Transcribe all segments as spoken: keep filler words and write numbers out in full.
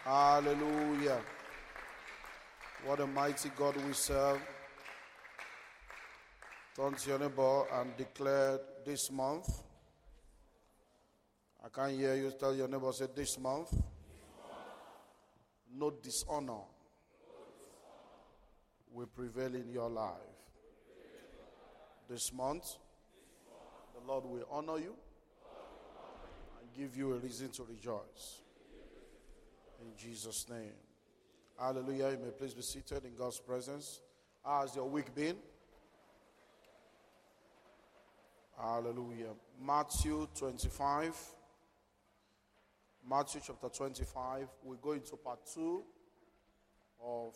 Hallelujah. What a mighty God we serve. Turn to your neighbor and declare this month. I can't hear you. Tell your neighbor, say this month. No dishonor will prevail in your life. This month, the Lord will honor you and give you a reason to rejoice. In Jesus' name. Hallelujah. You may please be seated in God's presence. How has your week been? Hallelujah. Matthew twenty-five. Matthew chapter twenty-five. We're going to part two of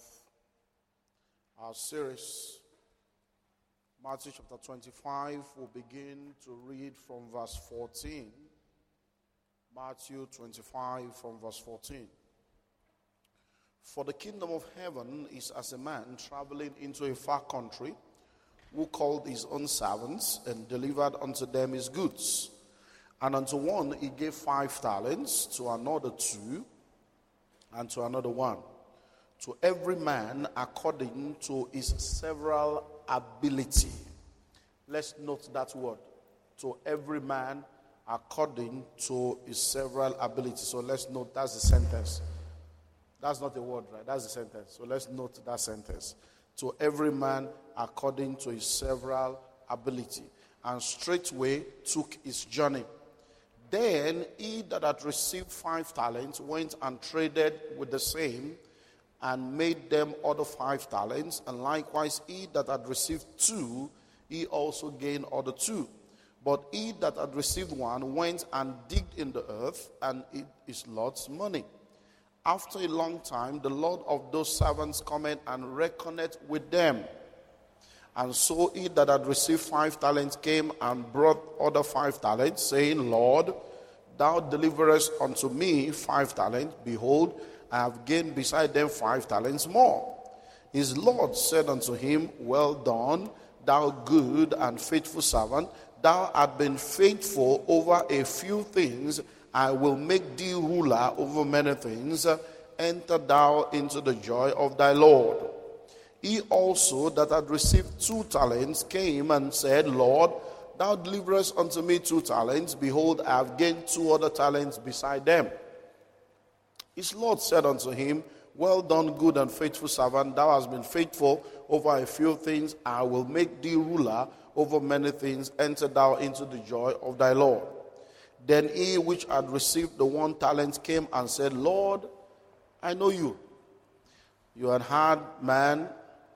our series. Matthew chapter twenty-five. We'll begin to read from verse fourteen. Matthew twenty-five from verse fourteen. For the kingdom of heaven is as a man traveling into a far country, who called his own servants and delivered unto them his goods. And unto one he gave five talents, to another two, and to another one. To every man according to his several ability. Let's note that word. To every man according to his several ability. So let's note that's the sentence. That's not a word, right? That's the sentence. So let's note that sentence. To every man according to his several ability. And straightway took his journey. Then he that had received five talents went and traded with the same, and made them other five talents. And likewise he that had received two, he also gained other two. But he that had received one went and digged in the earth, and hid his Lord's money. After a long time, the Lord of those servants cometh and reckoneth with them. And so he that had received five talents came and brought other five talents, saying, Lord, thou deliverest unto me five talents. Behold, I have gained beside them five talents more. His Lord said unto him, Well done, thou good and faithful servant. Thou art been faithful over a few things. I will make thee ruler over many things. Enter thou into the joy of thy Lord. He also that had received two talents came and said, Lord, thou deliverest unto me two talents. Behold, I have gained two other talents beside them. His Lord said unto him, Well done, good and faithful servant. Thou hast been faithful over a few things. I will make thee ruler over many things. Enter thou into the joy of thy Lord. Then he which had received the one talent came and said, Lord, I know you. You are a hard man,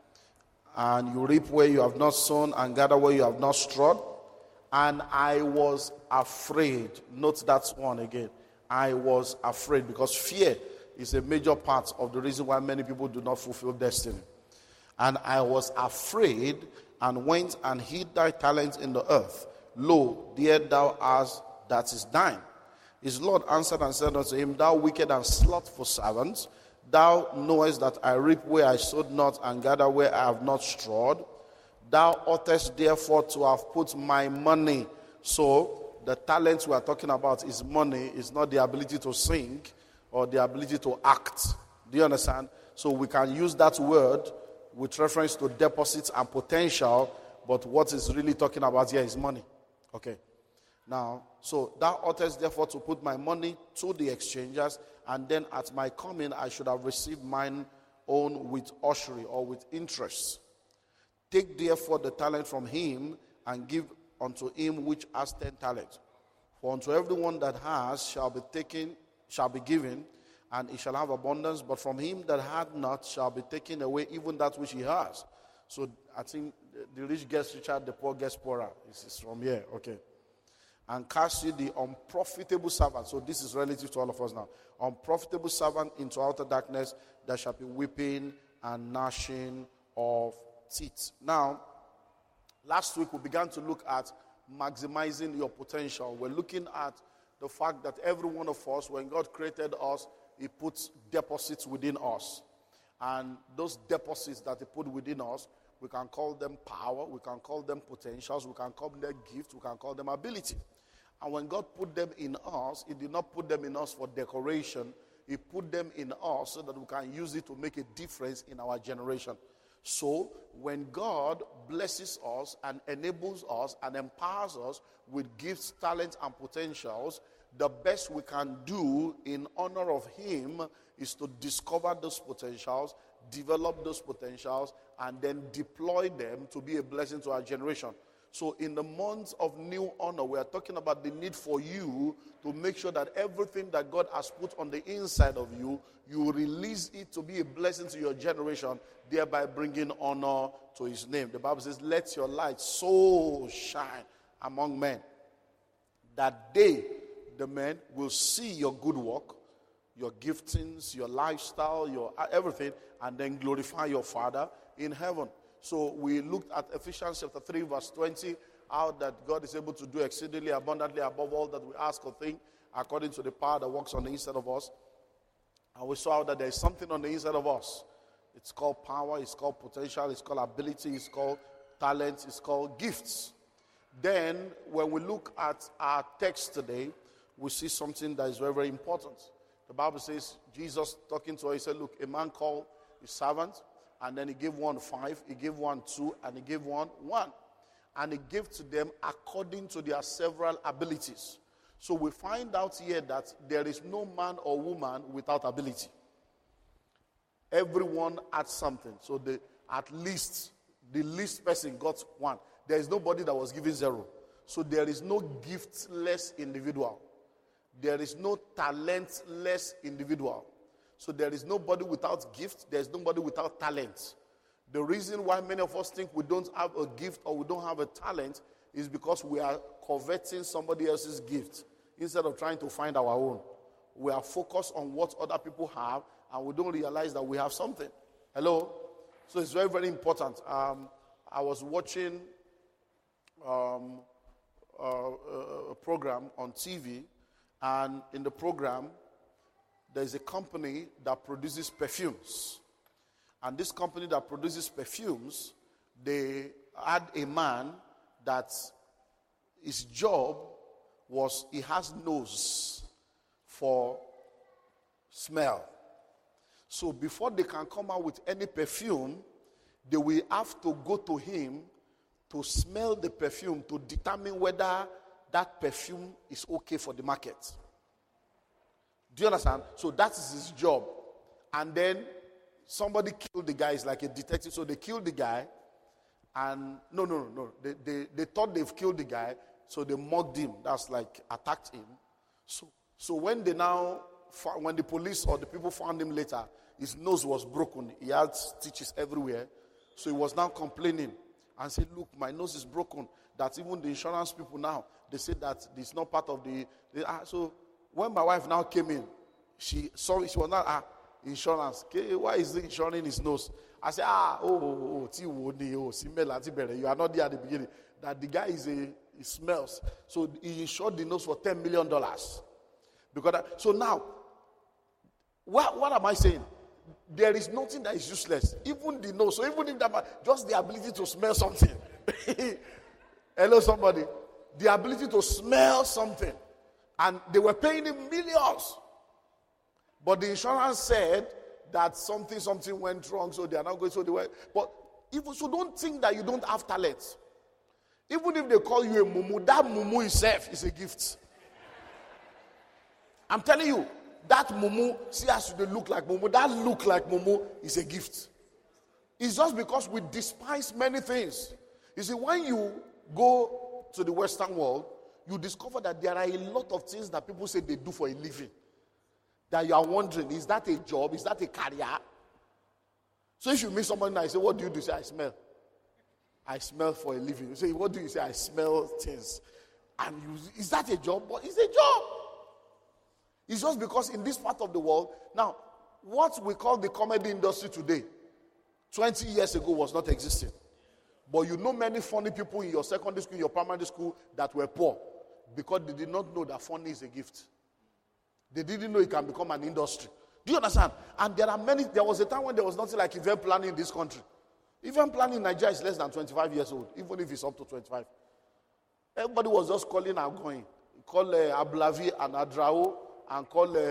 and you reap where you have not sown and gather where you have not strawed. And I was afraid. Note that one again. I was afraid, because fear is a major part of the reason why many people do not fulfill destiny. And I was afraid, and went and hid thy talent in the earth. Lo, there thou hast that is thine. His Lord answered and said unto him, Thou wicked and slothful servant, thou knowest that I reap where I sowed not, and gather where I have not strawed. Thou oughtest therefore to have put my money. So the talents we are talking about is money, is not the ability to sing or the ability to act. Do you understand? So we can use that word with reference to deposits and potential, but what is really talking about here is money. Okay. Now, so thou oughtest therefore to put my money to the exchangers, and then at my coming I should have received mine own with usury or with interest. Take therefore the talent from him, and give unto him which has ten talents. For unto everyone that has shall be taken, shall be given, and he shall have abundance. But from him that had not shall be taken away even that which he has. So I think the rich gets richer, the poor gets poorer. This is from here, okay. And cast ye the unprofitable servant. So this is relative to all of us now. Unprofitable servant into outer darkness, there shall be weeping and gnashing of teeth. Now, last week we began to look at maximizing your potential. We're looking at the fact that every one of us, when God created us, he puts deposits within us. And those deposits that he put within us, we can call them power, we can call them potentials, we can call them gift, we can call them ability. And when God put them in us, he did not put them in us for decoration. He put them in us so that we can use it to make a difference in our generation. So, when God blesses us and enables us and empowers us with gifts, talents, and potentials, the best we can do in honor of Him is to discover those potentials, develop those potentials, and then deploy them to be a blessing to our generation. So in the month of new honor, we are talking about the need for you to make sure that everything that God has put on the inside of you, you release it to be a blessing to your generation, thereby bringing honor to His name. The Bible says, let your light so shine among men that they, the men, will see your good work, your giftings, your lifestyle, your everything, and then glorify your Father in heaven. So we looked at Ephesians chapter three, verse twenty, how that God is able to do exceedingly abundantly above all that we ask or think, according to the power that works on the inside of us. And we saw that there is something on the inside of us. It's called power, it's called potential, it's called ability, it's called talent, it's called gifts. Then, when we look at our text today, we see something that is very, very important. The Bible says, Jesus talking to us, he said, look, a man called his servant, and then he gave one five, he gave one two, and he gave one one. And he gave to them according to their several abilities. So we find out here that there is no man or woman without ability. Everyone had something. So the, at least, the least person got one. There is nobody that was given zero. So there is no giftless individual. There is no talentless individual. So there is nobody without gift. There is nobody without talent. The reason why many of us think we don't have a gift or we don't have a talent is because we are coveting somebody else's gift instead of trying to find our own. We are focused on what other people have and we don't realize that we have something. Hello? So it's very, very important. Um, I was watching um, uh, a program on T V, and in the program, there's a company that produces perfumes. And this company that produces perfumes, they had a man that his job was he has nose for smell. So before they can come out with any perfume, they will have to go to him to smell the perfume to determine whether that perfume is okay for the market. Do you understand? So that is his job. And then somebody killed the guy. It's like a detective. So they killed the guy. And no, no, no, no. They, they, they thought they've killed the guy. So they mugged him. That's like attacked him. So, so when they now, when the police or the people found him later, his nose was broken. He had stitches everywhere. So he was now complaining and said, look, my nose is broken. That even the insurance people now, they said that it's not part of the... the uh, so when my wife now came in, she saw she was not ah, insurance. Okay, why is he insuring his nose? I said, ah, oh, oh, oh, oh, you are not there at the beginning. That the guy is a, he smells. So he insured the nose for ten million dollars. Because that, so now, what, what am I saying? There is nothing that is useless. Even the nose. So even if that, just the ability to smell something. Hello, somebody. The ability to smell something. And they were paying him millions. But the insurance said that something, something went wrong, so they are not going, so they were. But even so, don't think that you don't have talent. Even if they call you a mumu, that mumu itself is a gift. I'm telling you, that mumu, see as they look like mumu, that look like mumu is a gift. It's just because we despise many things. You see, when you go to the Western world, you discover that there are a lot of things that people say they do for a living. That you are wondering, is that a job? Is that a career? So if you meet somebody and I say, what do you do? You say, I smell. I smell for a living. You say, what do you say? I smell things. And you, is that a job? But it's a job. It's just because in this part of the world, now, what we call the comedy industry today, twenty years ago was not existing. But you know many funny people in your secondary school, your primary school that were poor because they did not know that funny is a gift. They didn't know it can become an industry. Do you understand? And there are many, there was a time when there was nothing like event planning in this country. Event planning in Nigeria is less than twenty-five years old, even if it's up to twenty-five. Everybody was just calling and going. Call uh, Ablavi and Adrao and call uh,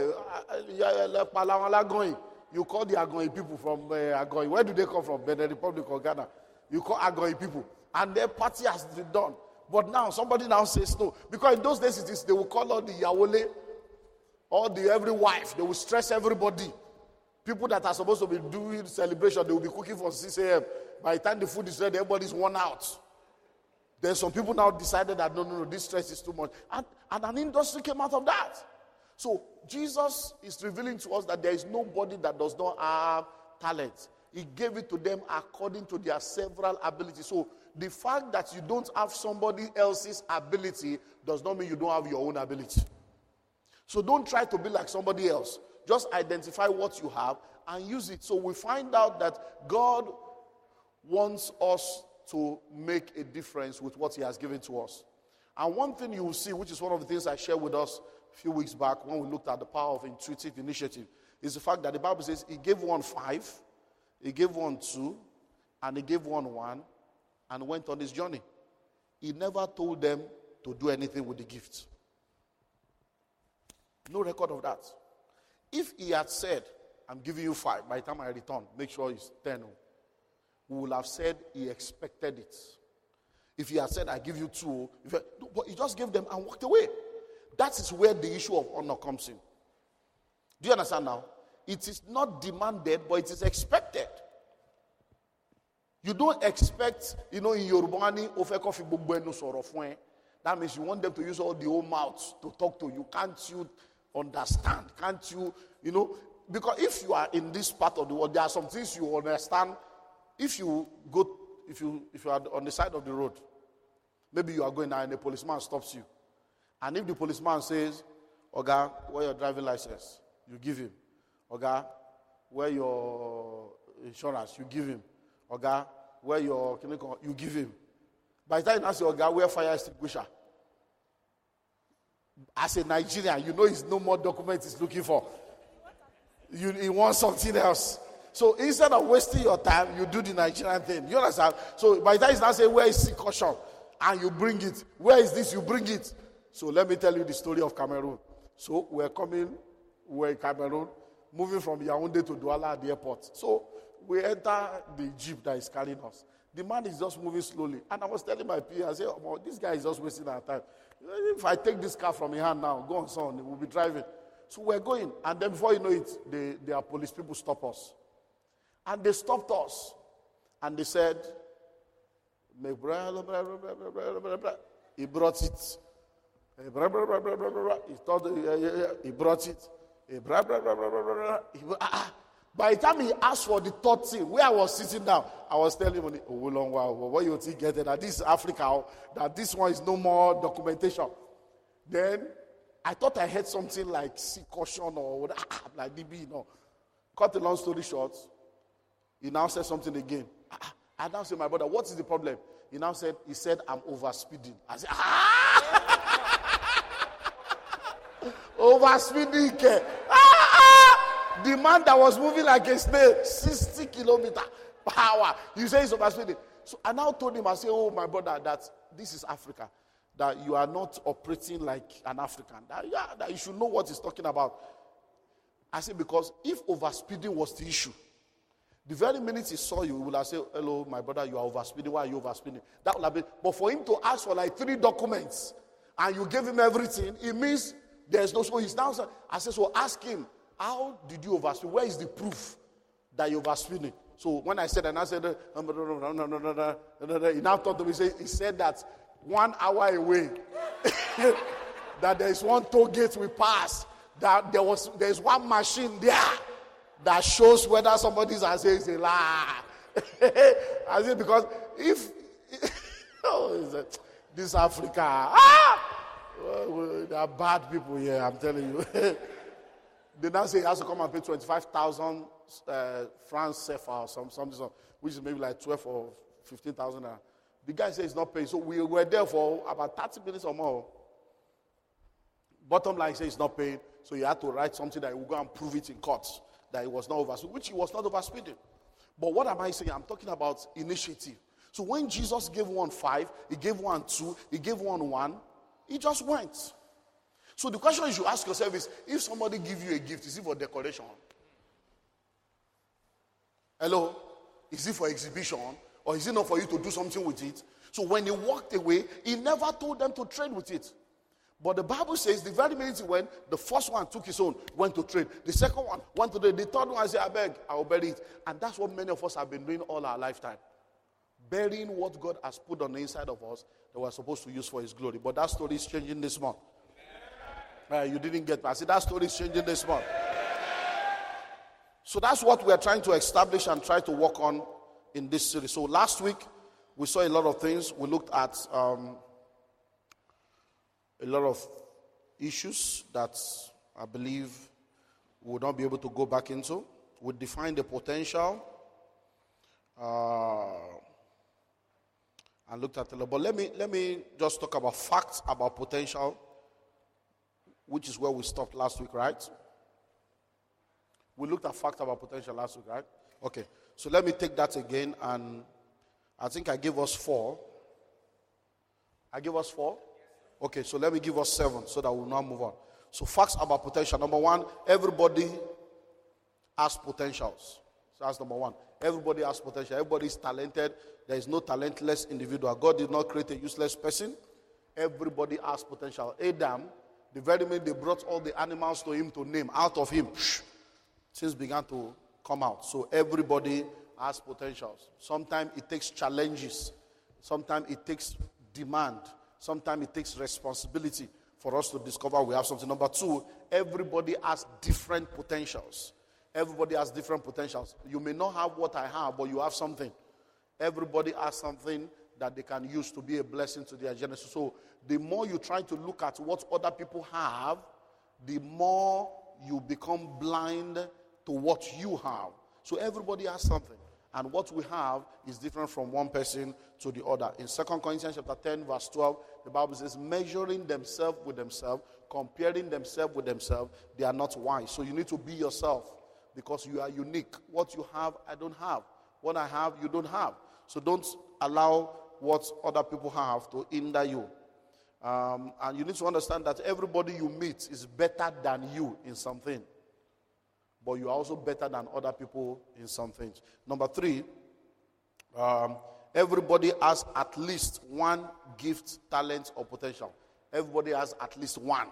Agoy. You call the Agoy people from uh, Agoy. Where do they come from? Benin Republic or Ghana? You call Agoy people. And their party has been done. But now, somebody now says no. Because in those days, it is, they will call all the Yawole, all the every wife. They will stress everybody. People that are supposed to be doing celebration, they will be cooking for six a.m. By the time the food is ready, everybody's worn out. Then some people now decided that, no, no, no, this stress is too much. And, and an industry came out of that. So Jesus is revealing to us that there is nobody that does not have talent. He gave it to them according to their several abilities. So the fact that you don't have somebody else's ability does not mean you don't have your own ability. So don't try to be like somebody else. Just identify what you have and use it. So we find out that God wants us to make a difference with what he has given to us. And one thing you will see, which is one of the things I shared with us a few weeks back when we looked at the power of intuitive initiative, is the fact that the Bible says he gave one five, he gave one two, and he gave one one, and went on his journey. He never told them to do anything with the gift. No record of that. If he had said, I'm giving you five, by the time I return, make sure it's ten, we would have said he expected it. If he had said, I give you two, if he, but he just gave them and walked away. That is where the issue of honor comes in. Do you understand now? It is not demanded, but it is expected. You don't expect, you know, in Yorubani, that means you want them to use all the whole mouth to talk to you. Can't you understand? Can't you, you know? Because if you are in this part of the world, there are some things you understand. If you go, if you if you are on the side of the road, maybe you are going now and a policeman stops you. And if the policeman says, Oga, where your driving license? You give him. Oga, where your insurance? You give him. Oga, where your clinical? You give him. By the time you ask your Oga, where fire extinguisher? As a Nigerian, you know it's no more document he's looking for. You, he wants something else. So instead of wasting your time, you do the Nigerian thing. You understand? So by the time he's not saying, where is the caution? And you bring it. Where is this? You bring it. So let me tell you the story of Cameroon. So we're coming, we're in Cameroon, moving from Yaoundé to Douala at the airport. So we enter the jeep that is carrying us. The man is just moving slowly. And I was telling my P A, I said, oh, this guy is just wasting our time. If I take this car from your hand now, go on, son, we'll be driving. So we're going. And then before you know it, they, their police people stop us. And they stopped us. And they said, he brought it. He thought he brought it. By the time he asked for the third thing, where I was sitting down, I was telling him, oh, long while, what you think get it? That this is Africa, that this one is no more documentation. Then I thought I heard something like see caution or like D B, you know. Cut a long story short, he now said something again. I now said, my brother, what is the problem? He now said, he said, I'm overspeeding. I said, ah! Overspeeding. Ah, ah! The man that was moving like a snail, sixty kilometers per hour. You say he's overspeeding. So I now told him, I said, oh, my brother, that this is Africa. That you are not operating like an African. That, yeah, that you should know what he's talking about. I said, because if overspeeding was the issue, the very minute he saw you, he would have said, hello, my brother, you are overspeeding. Why are you overspeeding? That would have been, but for him to ask for like three documents and you gave him everything, it means there's no, so he's now, I said, so ask him, how did you overspeed? Where is the proof that you're overspeeding? So when I said, and I said, he now thought to me, he said that one hour away, that there is one toll gate we passed, that there was, there is one machine there that shows whether somebody is saying it's a lie. I said, because if, oh, this Africa, ah! Well, there are bad people here, I'm telling you. They now say he has to come and pay twenty-five thousand uh, francs C F A or some, something, which is maybe like twelve or fifteen thousand. The guy says he's not paying. So we were there for about thirty minutes or more. Bottom line says he's not paying. So he had to write something that he will go and prove it in court that he was not overspeeding, which he was not overspeeding. But what am I saying? I'm talking about initiative. So when Jesus gave one five, he gave one two, he gave one one, he just went. So the question you should ask yourself is, if somebody gives you a gift, is it for decoration? Hello? Is it for exhibition? Or is it not for you to do something with it? So when he walked away, he never told them to trade with it. But the Bible says the very minute he went, the first one took his own, went to trade. The second one went to trade. The third one said, I beg, I will bury it. And that's what many of us have been doing all our lifetime. Burying what God has put on the inside of us that we're supposed to use for his glory. But that story is changing this month. Uh, you didn't get me. I said that story is changing this month. So that's what we are trying to establish and try to work on in this series. So last week, we saw a lot of things. We looked at um, a lot of issues that I believe we will not be able to go back into. We defined the potential uh, and looked at a lot. But let me, let me just talk about facts about potential, which is where we stopped last week, right? We looked at facts about potential last week, right? Okay. So let me take that again, and I think I gave us four. I gave us four? Okay, so let me give us seven so that we'll now move on. So facts about potential. Number one, everybody has potentials. So that's number one. Everybody has potential. Everybody is talented. There is no talentless individual. God did not create a useless person. Everybody has potential. Adam, the very minute they brought all the animals to him to name, out of him, things began to come out. So everybody has potentials. Sometimes it takes challenges. Sometimes it takes demand. Sometimes it takes responsibility for us to discover we have something. Number two, everybody has different potentials. Everybody has different potentials. You may not have what I have, but you have something. Everybody has something that they can use to be a blessing to their generation. So the more you try to look at what other people have, the more you become blind to what you have. So everybody has something. And what we have is different from one person to the other. In Second Corinthians chapter ten, verse twelve, the Bible says, measuring themselves with themselves, comparing themselves with themselves, they are not wise. So you need to be yourself because you are unique. What you have, I don't have. What I have, you don't have. So don't allow what other people have to hinder you. Um, and you need to understand that everybody you meet is better than you in something. But you are also better than other people in some things. Number three, um, everybody has at least one gift, talent, or potential. Everybody has at least one.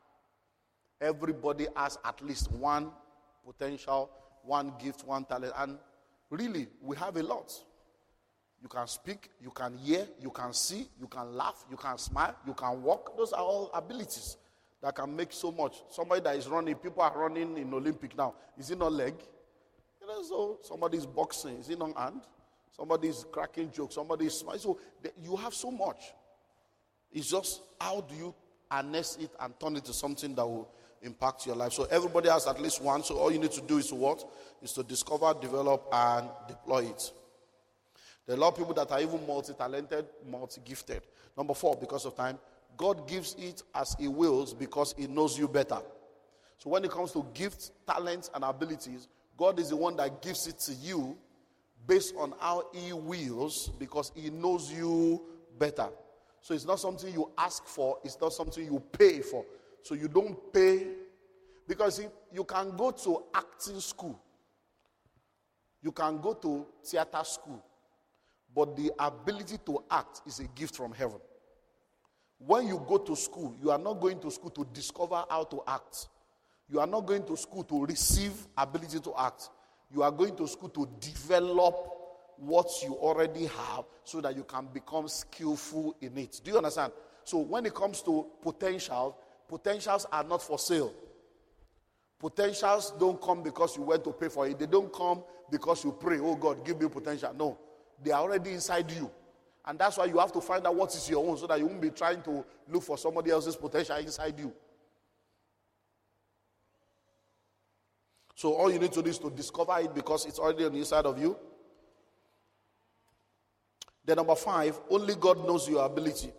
Everybody has at least one potential, one gift, one talent. And really, we have a lot. You can speak, you can hear, you can see, you can laugh, you can smile, you can walk. Those are all abilities that can make so much. Somebody that is running, people are running in Olympic now. Is it not leg? You know, so somebody is boxing. Is it not hand? Somebody is cracking jokes. Somebody is smiling. So you have so much. It's just how do you harness it and turn it to something that will impact your life. So everybody has at least one. So all you need to do is to what? Is to discover, develop, and deploy it. There are a lot of people that are even multi-talented, multi-gifted. Number four, because of time, God gives it as he wills because he knows you better. So when it comes to gifts, talents, and abilities, God is the one that gives it to you based on how he wills because he knows you better. So it's not something you ask for. It's not something you pay for. So you don't pay. Because you can go to acting school. You can go to theater school. But the ability to act is a gift from heaven. When you go to school, you are not going to school to discover how to act. You are not going to school to receive ability to act. You are going to school to develop what you already have so that you can become skillful in it. Do you understand? So when it comes to potential, potentials are not for sale. Potentials don't come because you went to pay for it. They don't come because you pray, oh God, give me potential. No. They are already inside you. And that's why you have to find out what is your own so that you won't be trying to look for somebody else's potential inside you. So all you need to do is to discover it because it's already on the inside of you. Then number five, only God knows your ability.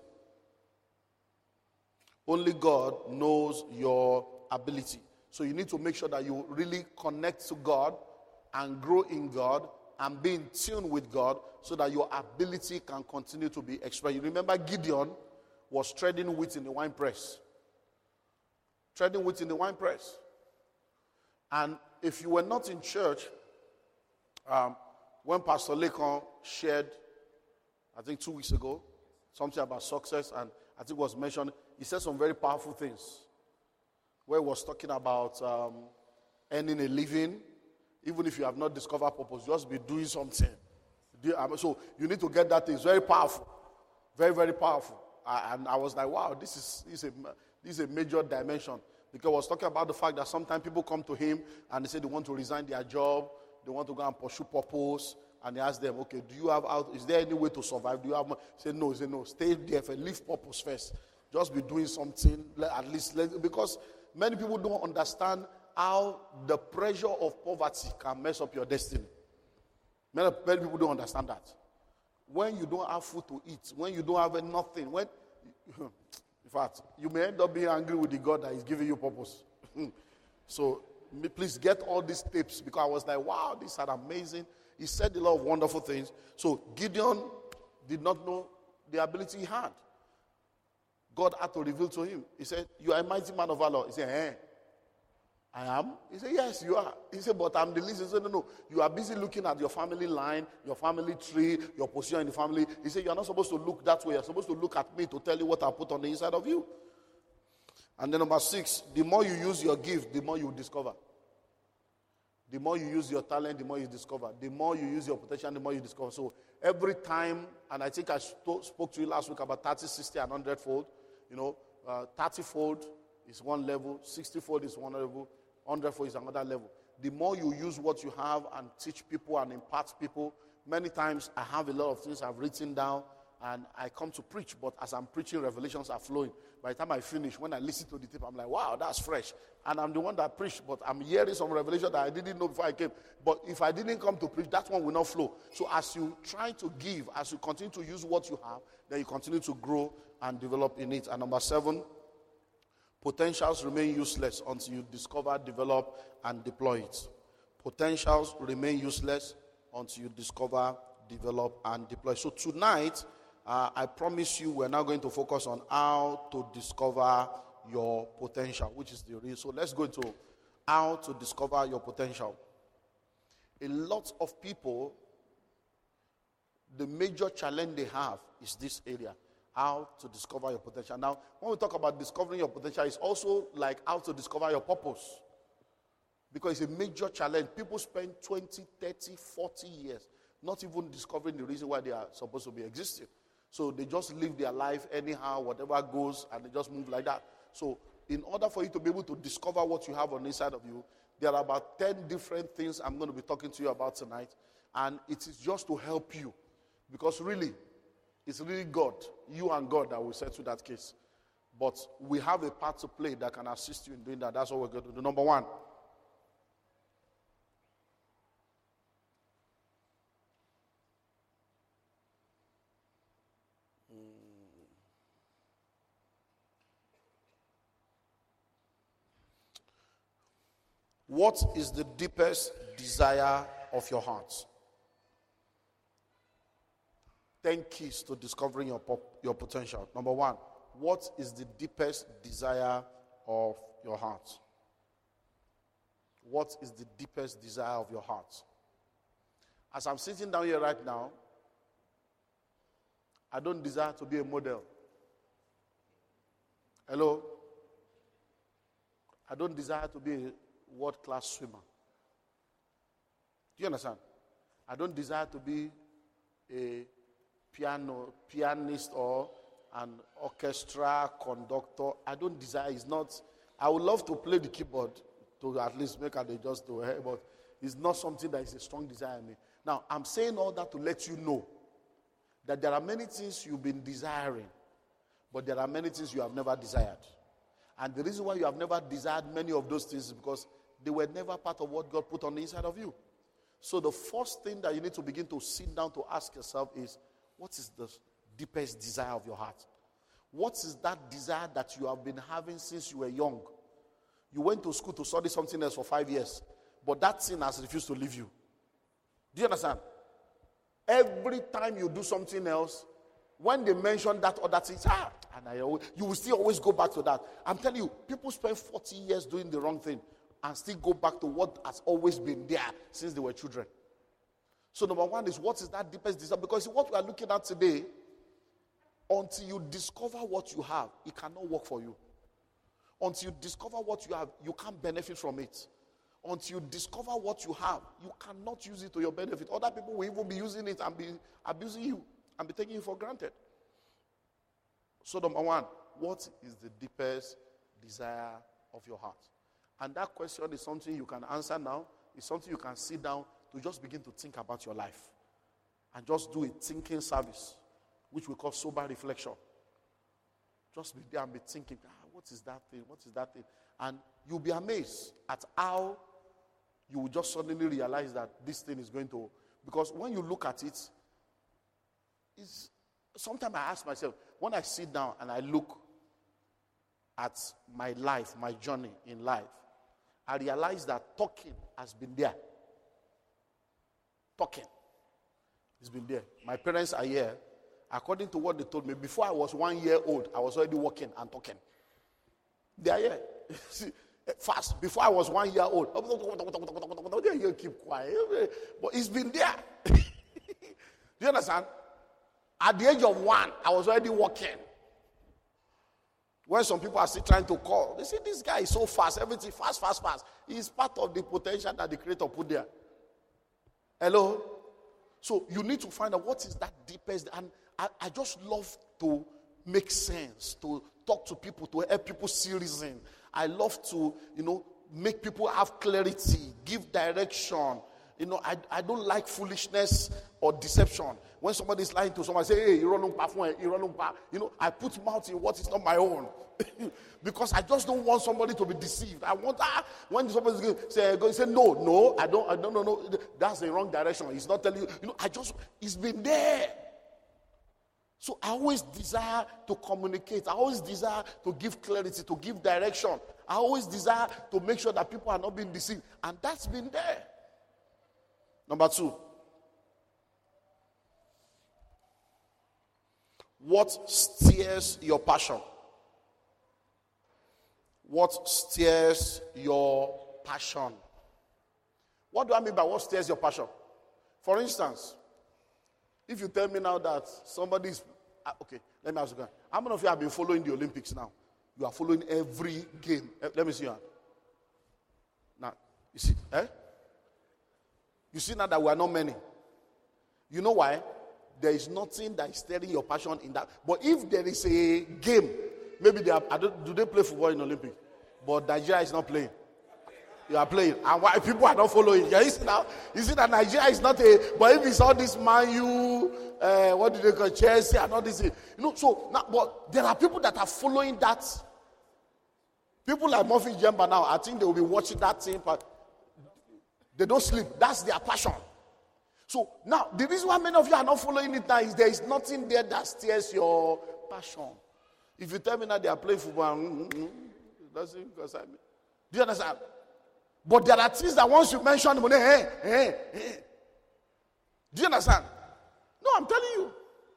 Only God knows your ability. So you need to make sure that you really connect to God and grow in God and be in tune with God so that your ability can continue to be expressed. You remember Gideon was treading wheat in the wine press. treading wheat in the winepress. And if you were not in church, um, when Pastor Lekon shared, I think two weeks ago, something about success, and I think it was mentioned, he said some very powerful things, where he was talking about um, earning a living, even if you have not discovered purpose, just be doing something. So you need to get that thing. It's very powerful. Very, very powerful. I, and I was like, wow, this is, this, is a, this is a major dimension. Because I was talking about the fact that sometimes people come to him and they say they want to resign their job, they want to go and pursue purpose, and he ask them, okay, do you have out? Is there any way to survive? Do you have? He said no. He said no. Stay there for leave purpose first. Just be doing something at least, because many people don't understand how the pressure of poverty can mess up your destiny. Many, many people don't understand that. When you don't have food to eat, when you don't have nothing, when, in fact, you may end up being angry with the God that is giving you purpose. So please get all these tips, because I was like, wow, these are amazing. He said a lot of wonderful things. So Gideon did not know the ability he had. God had to reveal to him. He said, you are a mighty man of valor. He said, eh, I am? He said, yes, you are. He said, but I'm the least. He said, no, no. You are busy looking at your family line, your family tree, your position in the family. He said, you are not supposed to look that way. You're supposed to look at me to tell you what I put on the inside of you. And then number six, the more you use your gift, the more you discover. The more you use your talent, the more you discover. The more you use your potential, the more you discover. So every time, and I think I st- spoke to you last week about thirty, sixty, and one hundred fold. You know, uh, thirty fold is one level, sixty fold is one level, one hundred fold is another level. The more you use what you have and teach people and impart people, many times I have a lot of things I've written down and I come to preach, but as I'm preaching, revelations are flowing. By the time I finish, when I listen to the tape, I'm like, wow, that's fresh. And I'm the one that preached, but I'm hearing some revelation that I didn't know before I came. But if I didn't come to preach, that one will not flow. So as you try to give, as you continue to use what you have, then you continue to grow and develop in it. And number seven, potentials remain useless until you discover, develop, and deploy it. Potentials remain useless until you discover, develop, and deploy. So tonight, uh, I promise you, we're now going to focus on how to discover your potential, which is the real. So let's go into how to discover your potential. A lot of people, the major challenge they have is this area. How to discover your potential. Now, when we talk about discovering your potential, it's also like how to discover your purpose. Because it's a major challenge. People spend twenty, thirty, forty years not even discovering the reason why they are supposed to be existing. So they just live their life anyhow, whatever goes, and they just move like that. So in order for you to be able to discover what you have on the inside of you, there are about ten different things I'm going to be talking to you about tonight. And it is just to help you. Because really, it's really God, you and God, that will settle that case. But we have a part to play that can assist you in doing that. That's what we're going to do. Number one. What is the deepest desire of your heart? Ten keys to discovering your, your potential. Number one, what is the deepest desire of your heart? What is the deepest desire of your heart? As I'm sitting down here right now, I don't desire to be a model. Hello? I don't desire to be a world-class swimmer. Do you understand? I don't desire to be a piano, pianist or an orchestra conductor. I don't desire, it's not, I would love to play the keyboard to at least make an adjust to it, but it's not something that is a strong desire in me. Now, I'm saying all that to let you know that there are many things you've been desiring, but there are many things you have never desired. And the reason why you have never desired many of those things is because they were never part of what God put on the inside of you. So the first thing that you need to begin to sit down to ask yourself is, what is the deepest desire of your heart? What is that desire that you have been having since you were young? You went to school to study something else for five years, but that thing has refused to leave you. Do you understand? Every time you do something else, when they mention that other thing, ah, and I always, you will still always go back to that. I'm telling you, people spend forty years doing the wrong thing and still go back to what has always been there since they were children. So number one is, what is that deepest desire? Because what we are looking at today, until you discover what you have, it cannot work for you. Until you discover what you have, you can't benefit from it. Until you discover what you have, you cannot use it to your benefit. Other people will even be using it and be abusing you and be taking you for granted. So number one, what is the deepest desire of your heart? And that question is something you can answer now. It's something you can sit down to just begin to think about your life. And just do a thinking service, which we call sober reflection. Just be there and be thinking, ah, what is that thing? What is that thing? And you'll be amazed at how you will just suddenly realize that this thing is going to... Because when you look at it, it's, sometimes I ask myself, when I sit down and I look at my life, my journey in life, I realize that talking has been there. Talking has been there. My parents are here. According to what they told me, before I was one year old, I was already walking and talking. They are here. See, fast. Before I was one year old. You keep quiet. But it's been there. Do you understand? At the age of one, I was already walking. When some people are still trying to call, they say, this guy is so fast, everything fast, fast, fast. He's part of the potential that the Creator put there. Hello? So you need to find out what is that deepest. And I, I just love to make sense, to talk to people, to help people see reason. I love to, you know, make people have clarity, give direction. You know, I, I don't like foolishness or deception. When somebody is lying to someone, I say, hey, you know, I put mouth in what is not my own. Because I just don't want somebody to be deceived. I want, ah, when somebody is going to say, go, say, no, no, I don't, I don't, no, no, that's the wrong direction. He's not telling you, you know, I just, it's been there. So I always desire to communicate. I always desire to give clarity, to give direction. I always desire to make sure that people are not being deceived. And that's been there. Number two. What steers your passion? What steers your passion? What do I mean by what steers your passion? For instance, if you tell me now that somebody is... Okay, let me ask you. How many of you have been following the Olympics now? You are following every game. Let me see you. Now, you see, eh? You see now that we are not many. You know why? There is nothing that is stirring your passion in that. But if there is a game, maybe they are, I don't, do they play football in Olympics? But Nigeria is not playing. You are playing. And why people are not following? You see now? You see that Nigeria is not a... But if it's all this Man U, uh, what do they call Chelsea and all this... You know, so... Now, but there are people that are following that. People like Murphy Jemba now, I think they will be watching that thing, but they don't sleep. That's their passion. So now, the reason why many of you are not following it now is there is nothing there that steers your passion. If you tell me that they are playing football, mm, mm, it doesn't concern me. Do you understand? But there are things that once you mention, hey, hey, hey. Do you understand? No, I'm telling you.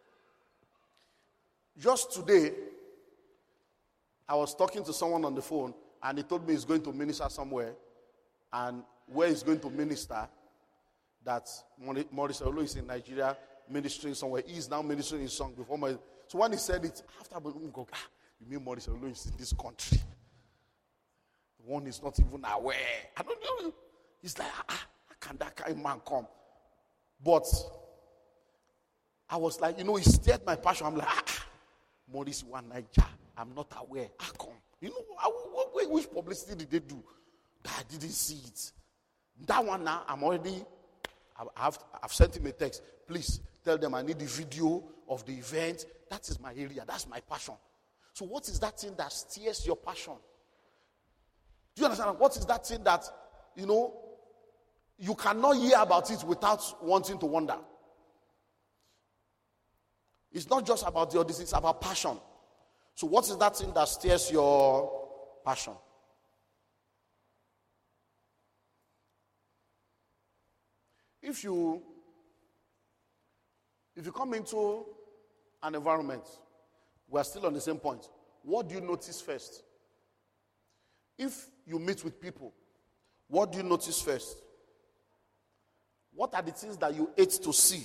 Just today, I was talking to someone on the phone, and he told me he's going to minister somewhere, and where he's going to minister, that Maurice Olo is in Nigeria ministering somewhere. He is now ministering in song before my. So when he said it, after I go, ah, you mean Maurice Olo is in this country? One is not even aware. I don't know. He's like, ah, how can that kind of man come? But I was like, you know, he stirred my passion. I'm like, ah, Maurice one Niger. I'm not aware. How come? You know, I, what, which publicity did they do? I didn't see it. That one now, I'm already, I have, I've sent him a text. Please tell them I need the video of the event. That is my area. That's my passion. So what is that thing that steers your passion? Do you understand? What is that thing that, you know, you cannot hear about it without wanting to wonder? It's not just about the audience, it's about passion. So what is that thing that steers your passion? If you, if you come into an environment We are still on the same point. What do you notice first? If you meet with people, what do you notice first? What are the things that you hate to see?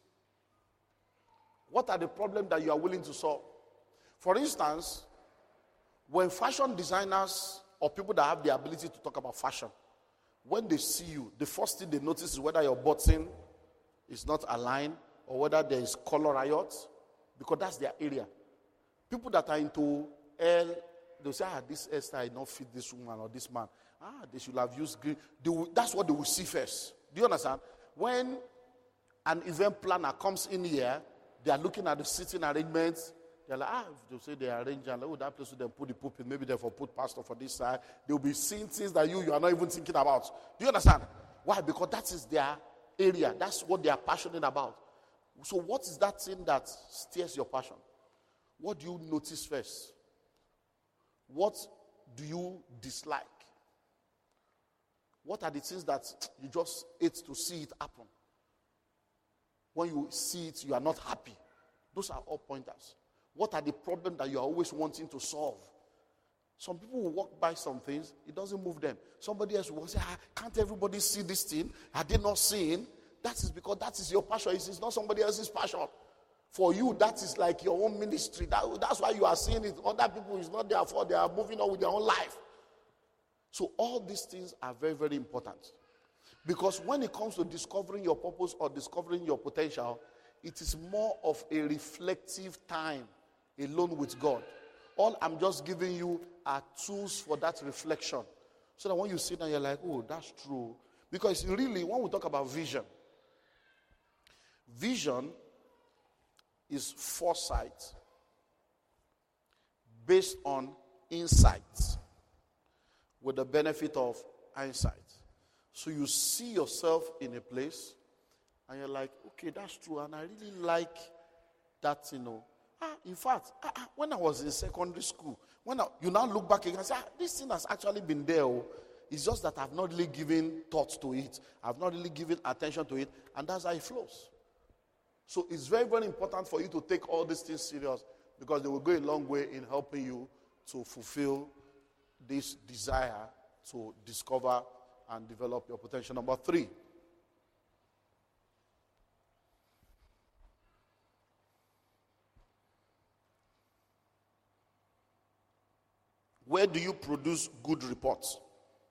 What are the problems that you are willing to solve? For instance, when fashion designers or people that have the ability to talk about fashion, when they see you, the first thing they notice is whether your button is not aligned or whether there is color riot, because that's their area. People that are into L, they'll say, ah, this hairstyle not fit this woman or this man. Ah, they should have used green. They will, that's what they will see first. Do you understand? When an event planner comes in here, they are looking at the seating arrangements. They're like, ah, if they say they arrange, and like, oh, that place will then put the pulpit, maybe they for put pastor for this side. They'll be seeing things that you, you are not even thinking about. Do you understand? Why? Because that is their area. That's what they are passionate about. So what is that thing that steers your passion? What do you notice first? What do you dislike? What are the things that you just hate to see it happen? When you see it, you are not happy. Those are all pointers. What are the problems that you are always wanting to solve? Some people will walk by some things, it doesn't move them. Somebody else will say, ah, can't everybody see this thing? Are they not seeing? That is because that is your passion. It's not somebody else's passion. For you, that is like your own ministry. That, that's why you are seeing it. Other people, it's not their fault. They are moving on with their own life. So all these things are very, very important. Because when it comes to discovering your purpose or discovering your potential, it is more of a reflective time alone with God. All I'm just giving you are tools for that reflection. So that when you sit down, you're like, oh, that's true. Because really, when we talk about vision, vision is foresight based on insight with the benefit of hindsight. So you see yourself in a place and you're like, okay, that's true. And I really like that, you know. Ah, in fact, ah, ah, when I was in secondary school, when I, you now look back again and say, ah, this thing has actually been there. Oh. It's just that I've not really given thought to it. I've not really given attention to it. And that's how it flows. So it's very, very important for you to take all these things serious because they will go a long way in helping you to fulfill this desire to discover and develop your potential. Number three. Where do you produce good reports?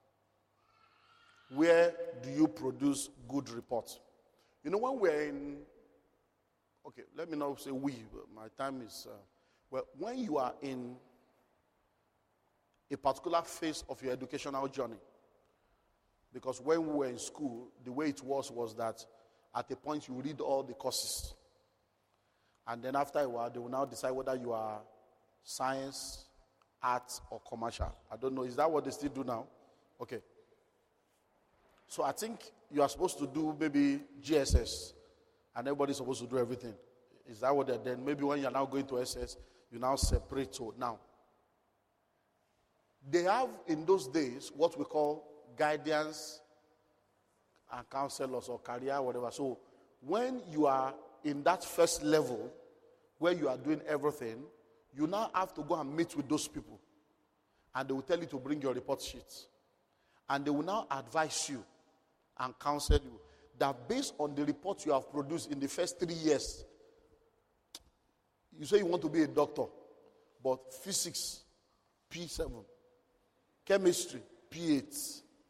Where do you produce good reports? You know, when we're in, okay, let me not say we, my time is, uh, well, when you are in a particular phase of your educational journey, because when we were in school, the way it was was that at a point you read all the courses. And then after a while, they will now decide whether you are science, art, or commercial. I don't know. Is that what they still do now? Okay. So I think you are supposed to do maybe G S S, and everybody's supposed to do everything. Is that what they're then? Maybe when you're now going to S S, you now separate. So now, they have in those days what we call guidance and counselors or career, whatever. So when you are in that first level where you are doing everything, you now have to go and meet with those people. And they will tell you to bring your report sheets. And they will now advise you and counsel you that based on the report you have produced in the first three years, you say you want to be a doctor, but physics, P seven, chemistry, P eight,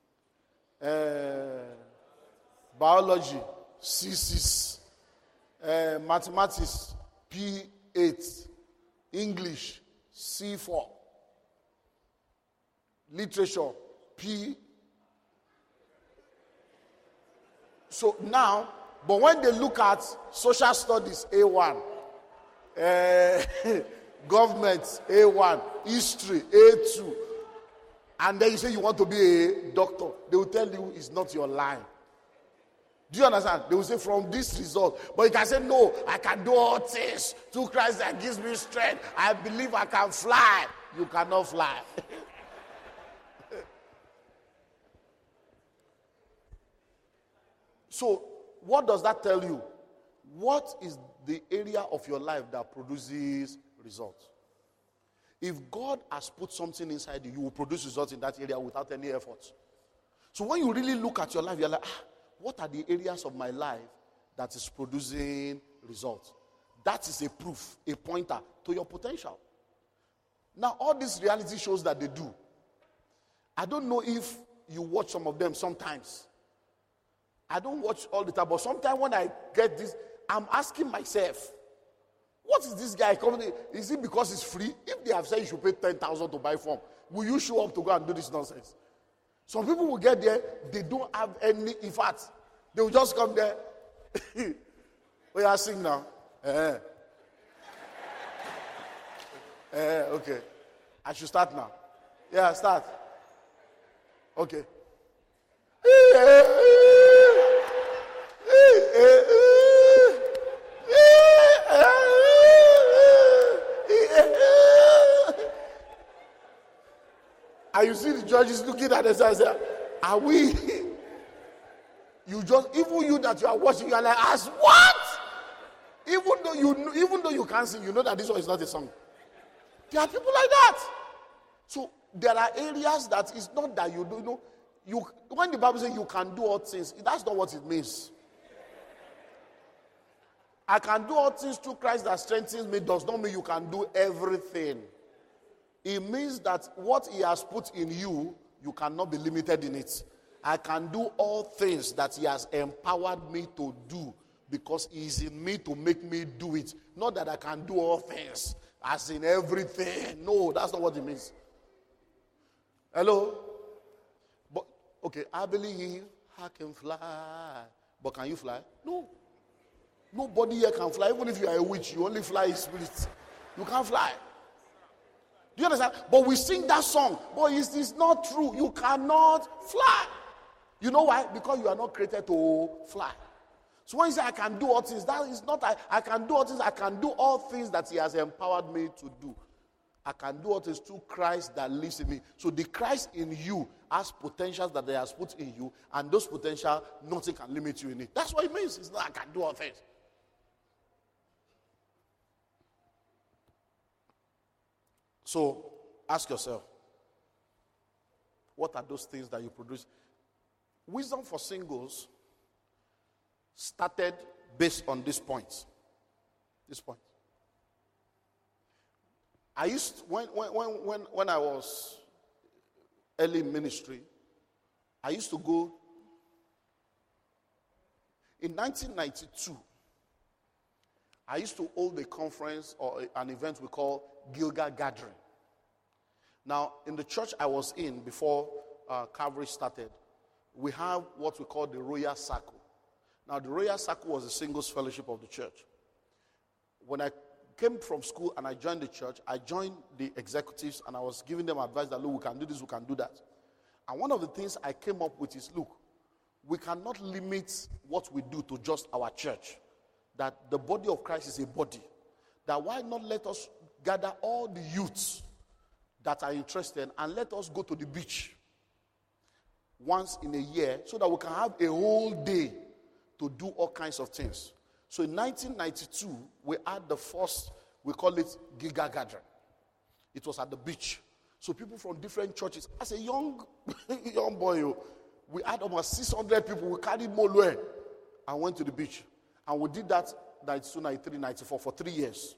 uh, biology, C six, uh, mathematics, P eight, English, C four, literature, P. So now, but when they look at social studies, A one, uh, government, A one, history, A two, and then you say you want to be a doctor, they will tell you it's not your line. Do you understand? They will say from this result, but you can say, no, I can do all things through Christ that gives me strength. I believe I can fly. You cannot fly. So, what does that tell you? What is the area of your life that produces result. If God has put something inside you, you will produce results in that area without any effort. So when you really look at your life, you're like, ah, what are the areas of my life that is producing results? That is a proof, a pointer to your potential. Now, all these reality shows that they do, I don't know if you watch some of them sometimes. I don't watch all the time, but sometimes when I get this, I'm asking myself, what is this guy coming? Is it because it's free? If they have said you should pay ten thousand to buy form, will you show up to go and do this nonsense? Some people will get there, they don't have any, in fact, they will just come there. We are sing now. Eh. Eh, okay. I should start now. Yeah, start. Okay. And you see the judges looking at us and say, are we? You just, even you that you are watching, you are like, as what? Even though you even though you can't sing, you know that this one is not a song. There are people like that. So there are areas that it's not that you do, you know, you when the Bible says you can do all things, that's not what it means. I can do all things through Christ that strengthens me does not mean you can do everything. It means that what he has put in you, you cannot be limited in it. I can do all things that he has empowered me to do because he is in me to make me do it. Not that I can do all things, as in everything. No, that's not what it means. Hello? But okay, I believe I can fly. But can you fly? No. Nobody here can fly. Even if you are a witch, you only fly in spirit. You can't fly. Do you understand? But we sing that song. But it's, it's not true. You cannot fly. You know why? Because you are not created to fly. So when you say I can do all things, that is not I, I can do all things. I can do all things that he has empowered me to do. I can do all things through Christ that lives in me. So the Christ in you has potentials that he has put in you, and those potential, nothing can limit you in it. That's what it means. It's not I can do all things. So ask yourself, what are those things that you produce? Wisdom for Singles started based on this point. This point. I used, when, when, when, when I was early in ministry, I used to go, in nineteen ninety-two, I used to hold a conference or an event we call Gilgal Gathering. Now, in the church I was in before uh, Calvary started, we have what we call the Royal Circle. Now, the Royal Circle was a singles fellowship of the church. When I came from school and I joined the church, I joined the executives and I was giving them advice that, look, we can do this, we can do that. And one of the things I came up with is, look, we cannot limit what we do to just our church. That the body of Christ is a body. That why not let us gather all the youths that are interested and let us go to the beach once in a year so that we can have a whole day to do all kinds of things. So in nineteen ninety-two, we had the first, we call it Gilgal Gathering. It was at the beach. So people from different churches, as a young young boy, we had almost six hundred people. We carried Molue and went to the beach. And we did that ninety-two, ninety-three, ninety-four for three years.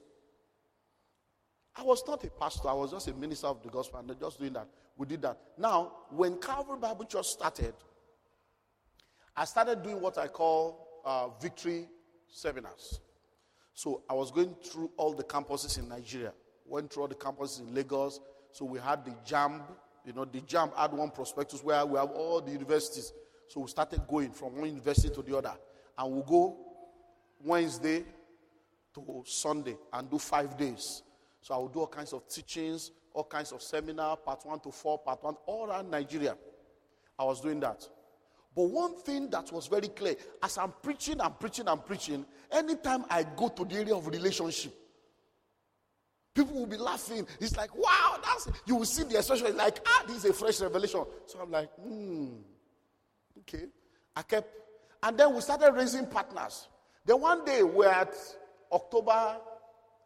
I was not a pastor. I was just a minister of the gospel and just doing that. We did that. Now, when Calvary Bible Church started, I started doing what I call uh, victory seminars. So I was going through all the campuses in Nigeria. Went through all the campuses in Lagos. So we had the JAMB. You know, the JAMB had one prospectus where we have all the universities. So we started going from one university to the other. And we'll go Wednesday to Sunday and do five days. So I will do all kinds of teachings, all kinds of seminar, part one to four, part one, all around Nigeria. I was doing that. But one thing that was very clear, as I'm preaching, I'm preaching, I'm preaching, anytime I go to the area of relationship, people will be laughing. It's like, wow, that's, you will see the expression, like, ah, this is a fresh revelation. So I'm like, hmm, okay. I kept, and then we started raising partners. Then one day, we're at October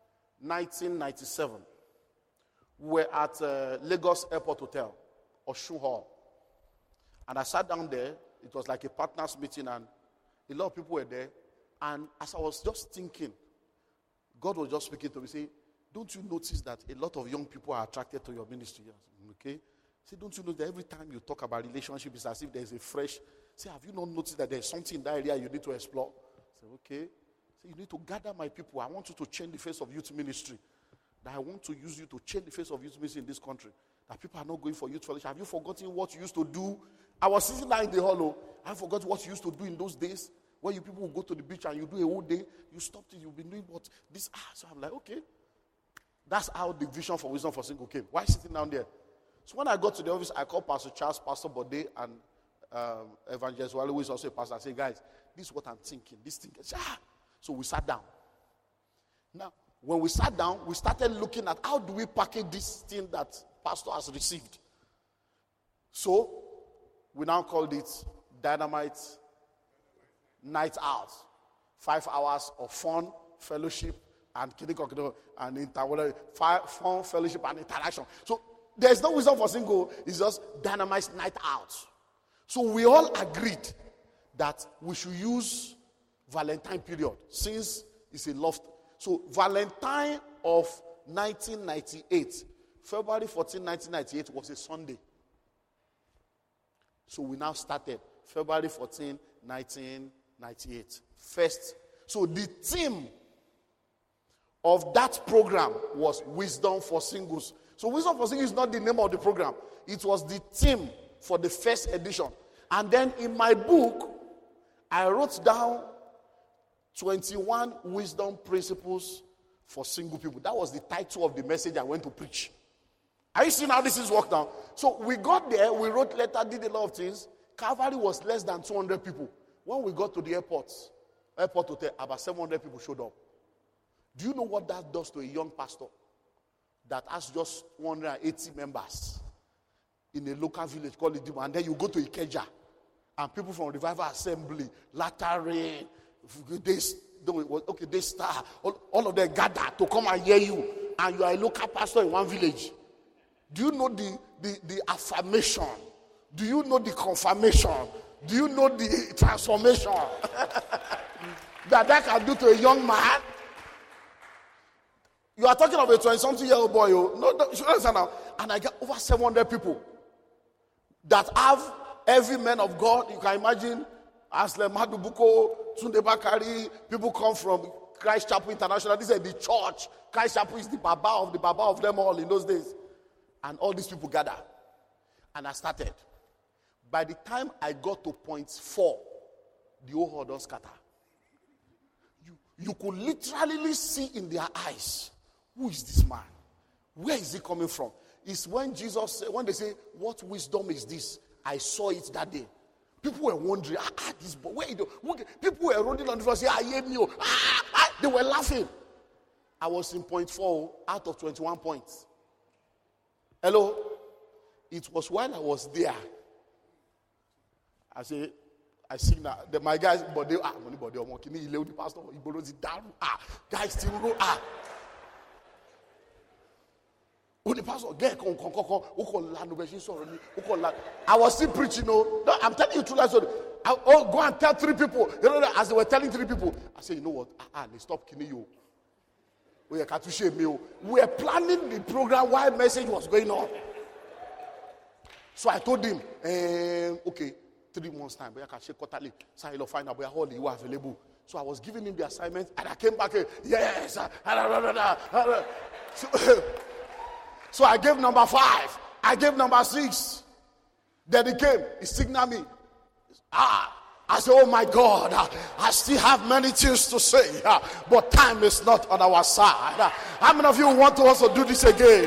nineteen ninety-seven. We were at uh, Lagos Airport Hotel, Oshun Hall. And I sat down there. It was like a partners meeting, and a lot of people were there. And as I was just thinking, God was just speaking to me, saying, don't you notice that a lot of young people are attracted to your ministry? Okay? Say, don't you know that every time you talk about relationship, it's as if there's a fresh... Say, have you not noticed that there's something in that area you need to explore? Say, okay. Say, you need to gather my people. I want you to change the face of youth ministry. That I want to use you to change the face of youth ministry in this country. That people are not going for youth fellowship. Have you forgotten what you used to do? I was sitting there in the hollow. I forgot what you used to do in those days. Where you people will go to the beach and you do a whole day. You stopped it. You've been doing what? This. Ah, so I'm like, okay. That's how the vision for Wisdom for Single came. Why sitting down there? So when I got to the office, I called Pastor Charles, Pastor Bode, and um, Evangelist Wale, who is also a pastor. I said, guys, this is what I'm thinking. This thing. Ah. So we sat down. Now, when we sat down, we started looking at how do we package this thing that Pastor has received. So, we now called it Dynamite Night Out. Five hours of fun, fellowship, and and inter- fun, fellowship, and interaction. So, there's no Wisdom for Single. It's just Dynamite Night Out. So, we all agreed that we should use Valentine period since it's a love. So, Valentine of nineteen ninety-eight, February fourteenth, nineteen ninety-eight was a Sunday. So, we now started February fourteenth, nineteen ninety-eight. First. So, the theme of that program was Wisdom for Singles. So, Wisdom for Singles is not the name of the program. It was the theme for the first edition. And then in my book, I wrote down twenty-one wisdom principles for single people. That was the title of the message I went to preach. Are you seeing how this is worked now? So we got there, we wrote letter, did a lot of things. Calvary was less than two hundred people. When we got to the airport, airport hotel, about seven hundred people showed up. Do you know what that does to a young pastor that has just one hundred eighty members in a local village called Idimo, and then you go to Ikeja, and people from Revival Assembly, Lateran, they, okay, they star, all, all of them gather to come and hear you, and you are a local pastor in one village. Do you know the, the, the affirmation? Do you know the confirmation? Do you know the transformation that that can do to a young man? You are talking of a twenty-something-year-old boy. Oh. No, no, you should understand now. And I get over seven hundred people that have every man of God. You can imagine Asle Madubuko, Tunde Bakari, people come from Christ Chapel International. This is the church. Christ Chapel is the Baba of the Baba of them all in those days. And all these people gather. And I started. By the time I got to point four, the whole hall does scatter. You, you could literally see in their eyes, who is this man? Where is he coming from? It's when Jesus, when they say, what wisdom is this? I saw it that day. People were wondering, ah, ah this boy, where do people were running on the floor, saying, I hear me, ah, ah, they were laughing. I was in point four out of twenty-one points. Hello? It was while I was there. I say, I sing that. The, my guys, but they, ah, money, but they are working. He left the pastor, he borrowed it down. Ah, guys still go, ah. When the pastor get come, come, come, come, who call land over? She saw me. Who call land? I was still preaching. No, no, I'm telling you true life story. I, oh, go and tell three people. You know, as they were telling three people, I said, you know what? Ah, ah they stop killing you. We are We were planning the program while message was going on. So I told him, um, okay, three months time, but I can shake quarterly. So I'll find out where all you are available. So I was giving him the assignment, and I came back. Here, yes. So, so I gave number five. I gave number six. Then he came. He signaled me. Ah. I said, oh my God, I still have many things to say, but time is not on our side. How many of you want to also do this again?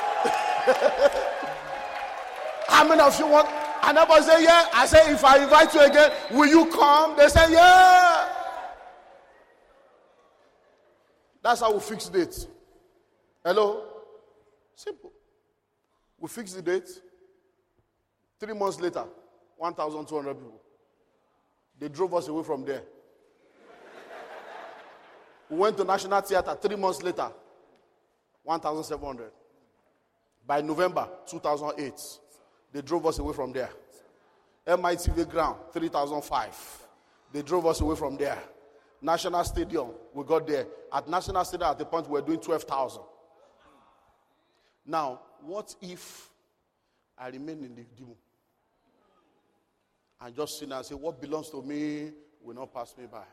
How many of you want? And everybody say, yeah. I say, if I invite you again, will you come? They say, yeah. That's how we fix dates. Hello? Simple. We fix the date. Three months later, one thousand two hundred people. They drove us away from there. We went to National Theatre three months later. one thousand seven hundred. By November two thousand eight, they drove us away from there. M I T V ground, three thousand five. They drove us away from there. National Stadium, we got there. At National Stadium, at the point, we were doing twelve thousand. Now, what if I remain in the demo? And just sit and say, what belongs to me will not pass me by.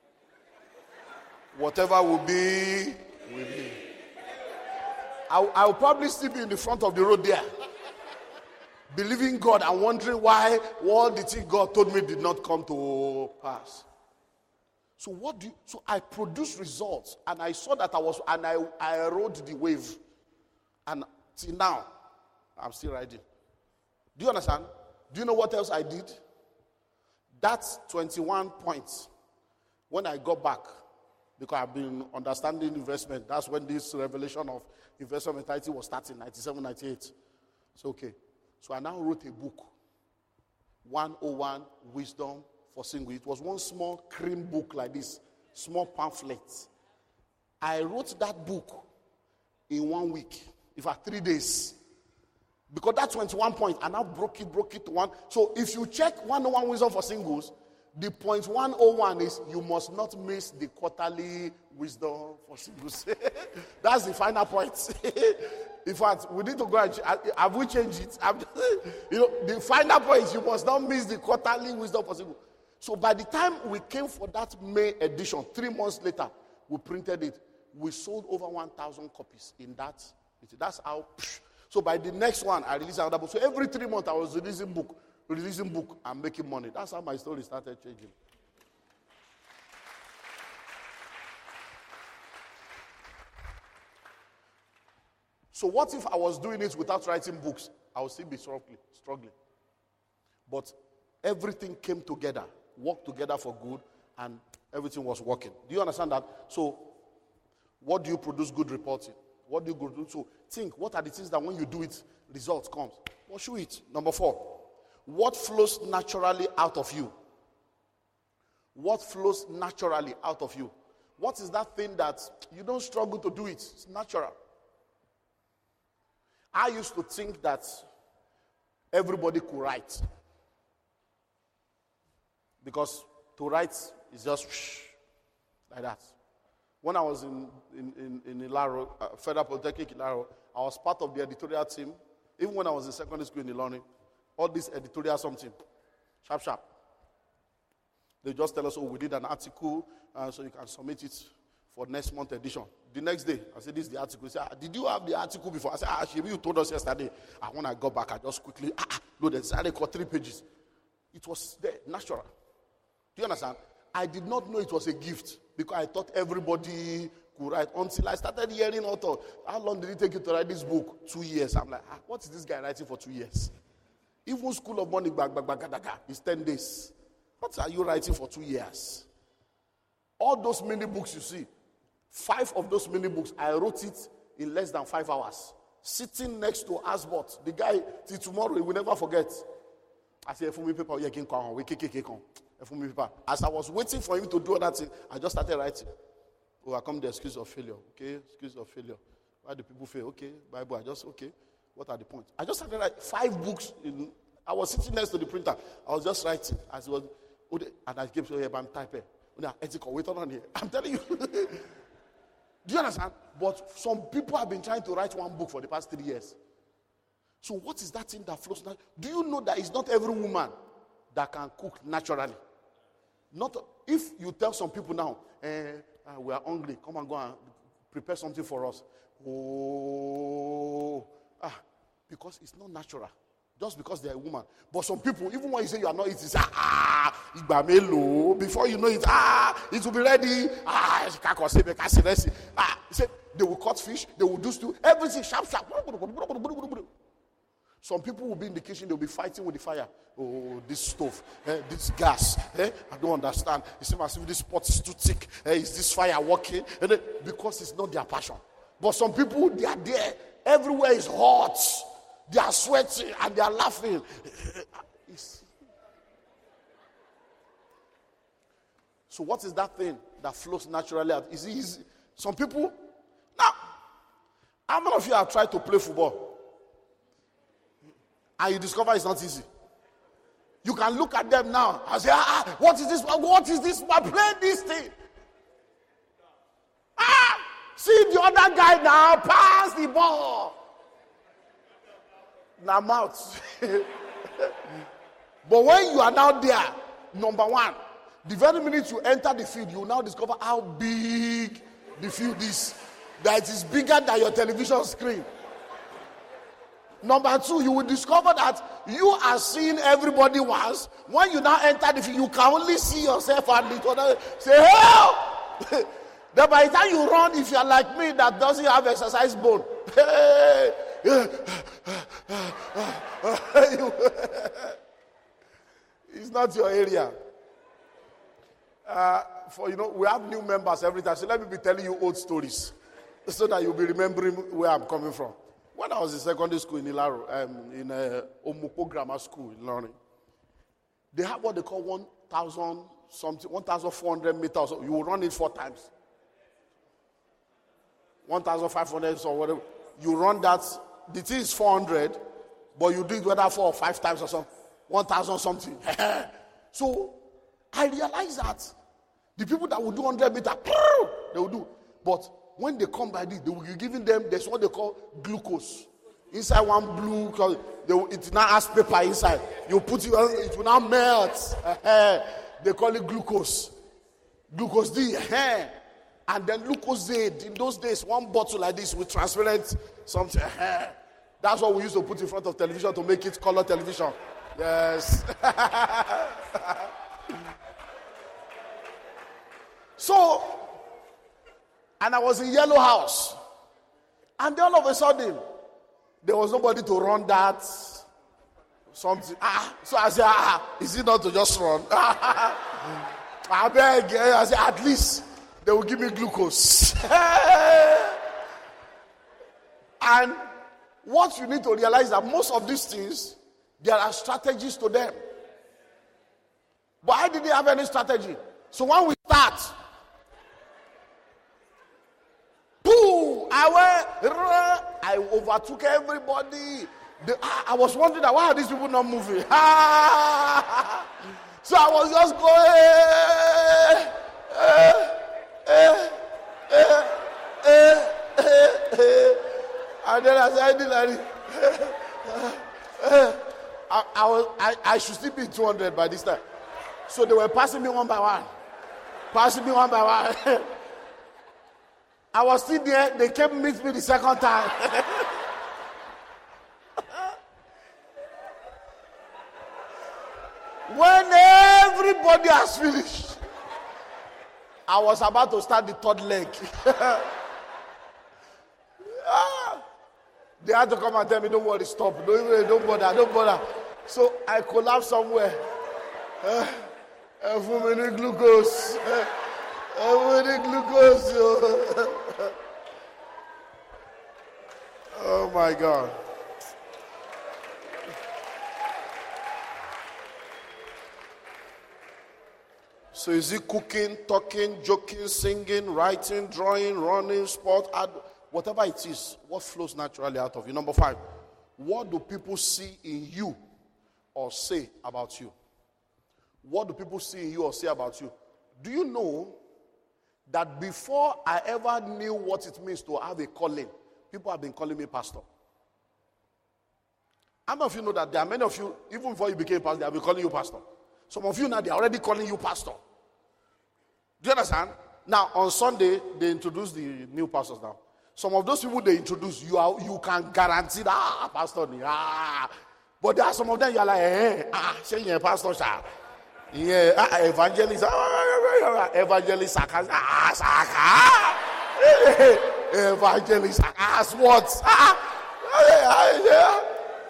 Whatever will be, will be. I'll, I'll probably still be in the front of the road there, believing God and wondering why all the things God told me did not come to pass. So what do you, so I produced results, and I saw that I was, and I, I rode the wave. And till now, I'm still riding. Do you understand? Do you know what else I did? That's twenty-one points. When I got back, because I've been understanding investment, that's when this revelation of investment mentality was starting, ninety-seven, ninety-eight. So, okay. So I now wrote a book, one oh one Wisdom for Single. It was one small cream book like this, small pamphlet. I wrote that book in one week, in fact, three days. Because that twenty-one points, I now broke it, broke it to one. So if you check one oh one Wisdom for Singles, the point one oh one is you must not miss the quarterly Wisdom for Singles. That's the final point. In fact, we need to go and ch- have we changed it? Just, you know, the final point is you must not miss the quarterly Wisdom for Singles. So by the time we came for that May edition, three months later, we printed it. We sold over one thousand copies in that. That's how. Psh. So by the next one, I released another book. So every three months, I was releasing book, releasing book, and making money. That's how my story started changing. So what if I was doing it without writing books? I would still be struggling. struggling. But everything came together, worked together for good, and everything was working. Do you understand that? So what do you produce good reporting? What do you go do? So think, what are the things that when you do it, results comes? Pursue it. Number four, what flows naturally out of you? What flows naturally out of you? What is that thing that you don't struggle to do it? It's natural. I used to think that everybody could write. Because to write is just like that. When I was in in, in, in Ilaro, uh, Federal Polytechnic Ilaro, I was part of the editorial team. Even when I was in secondary school in Ilorin, all this editorial something, sharp, sharp. They just tell us, oh, we did an article, uh, so you can submit it for next month edition. The next day, I said, this is the article. He said, ah, did you have the article before? I said, ah, Shibi, you told us yesterday. And when I got back, I just quickly, ah, loaded. I got three pages. It was there, natural. Do you understand? I did not know it was a gift because I thought everybody could write until I started hearing author. How long did it take you to write this book? Two years. I'm like, ah, what is this guy writing for two years? Even School of Money, bag, bag, bag, bag, bag, it's ten days. What are you writing for two years? All those mini books you see, five of those mini books, I wrote it in less than five hours. Sitting next to Asbot, the guy, till tomorrow, he will never forget. I said, for me paper, yeah, can come, we can come. As I was waiting for him to do that thing, I just started writing. Overcome the excuse of failure. Okay, excuse of failure. Why do people fail? Okay, Bible. I just okay. What are the points? I just started writing five books. In, I was sitting next to the printer. I was just writing as it was, and I kept saying, "I'm typing." Ethical. Wait on here. I'm telling you. Do you understand? But some people have been trying to write one book for the past three years. So what is that thing that flows? Do you know that it's not every woman that can cook naturally? Not if you tell some people now, eh, uh, we are hungry, come and go and prepare something for us. Oh, ah, because it's not natural. Just because they're a woman. But some people, even when you say you are not eating, say, ah, before you know it, ah, it will be ready. Ah, ah, say, they will cut fish, they will do stew, everything sharp, sharp. Some people will be in the kitchen, they'll be fighting with the fire. Oh, this stove, eh, this gas, eh, I don't understand. It seems as if this pot is too thick. Eh, is this fire working? And then, because it's not their passion. But some people, they are there. Everywhere is hot. They are sweating and they are laughing. It's... So what is that thing that flows naturally out? Is it easy? Some people, now, How many of you have tried to play football? And you discover it's not easy. You can look at them now and say, ah, what is this? What is this? I play this thing. Ah, see the other guy now, pass the ball. Now mouth. But when you are now there, number one, the very minute you enter the field, you will now discover how big the field is. That it is bigger than your television screen. Number two, you will discover that you are seeing everybody once. When you now enter the field, you can only see yourself and the other. Say, help! Then by the time you run, if you are like me that doesn't have exercise bone, it's not your area. Uh, for you know, we have new members every time. So let me be telling you old stories so that you'll be remembering where I'm coming from. When I was in secondary school in Ilaro, um, in uh, Omupo Grammar School in London, they have what they call one thousand something, one thousand four hundred meters. You will run it four times. one thousand five hundred or whatever. You run that. The thing is four hundred, but you do it whether four or five times or something. one thousand something. So I realized that the people that will do one hundred meters, they will do. But when they come by this, they will be giving them, there's what they call glucose. Inside one blue, they will, it now has paper inside. You put it, it will now melt. They call it glucose. Glucose D. And then glucose Z. In those days, one bottle like this with transparent something. That's what we used to put in front of television to make it color television. Yes. So, and I was in Yellow House. And then all of a sudden, there was nobody to run that something. Ah, so I said, ah, is it not to just run? I beg, I said, at least they will give me glucose. And what you need to realize is that most of these things, there are strategies to them. But I didn't have any strategy. So when we start, boom, I went, I overtook everybody. The, I, I was wondering that why are these people not moving? So I was just going, eh, eh, eh, eh, eh, eh. And then I said, I did like this. I, I, was, I, I should still be two hundred by this time. So they were passing me one by one. Passing me one by one. I was still there. They came to meet me the second time. When everybody has finished, I was about to start the third leg. Ah, they had to come and tell me, don't worry, stop. Don't, don't bother, don't bother. So I collapsed somewhere. Uh, uh, for me glucose. Uh, uh, for glucose. Oh my God. So is it cooking, talking, joking, singing, writing, drawing, running, sport, ad- whatever it is, what flows naturally out of you? Number five, what do people see in you or say about you? What do people see in you or say about you? Do you know that before I ever knew what it means to have a calling, people have been calling me pastor? How many of you know that there are many of you, even before you became pastor, they have been calling you pastor? Some of you now, they are already calling you pastor. Do you understand? Now, on Sunday, they introduce the new pastors now. Some of those people they introduce, you are you can guarantee that, ah, pastor, ah. But there are some of them, you are like, eh, ah, say you're a pastor, sir. Yeah, ah, evangelist, ah, evangelist, ah, saka. Evangelist, ah, what? Ah,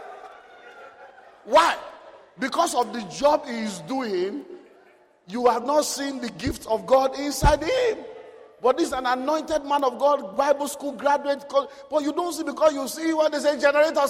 why? Because of the job he is doing, you have not seen the gift of God inside him. But this is an anointed man of God, Bible school graduate. But you don't see because you see when they say generator,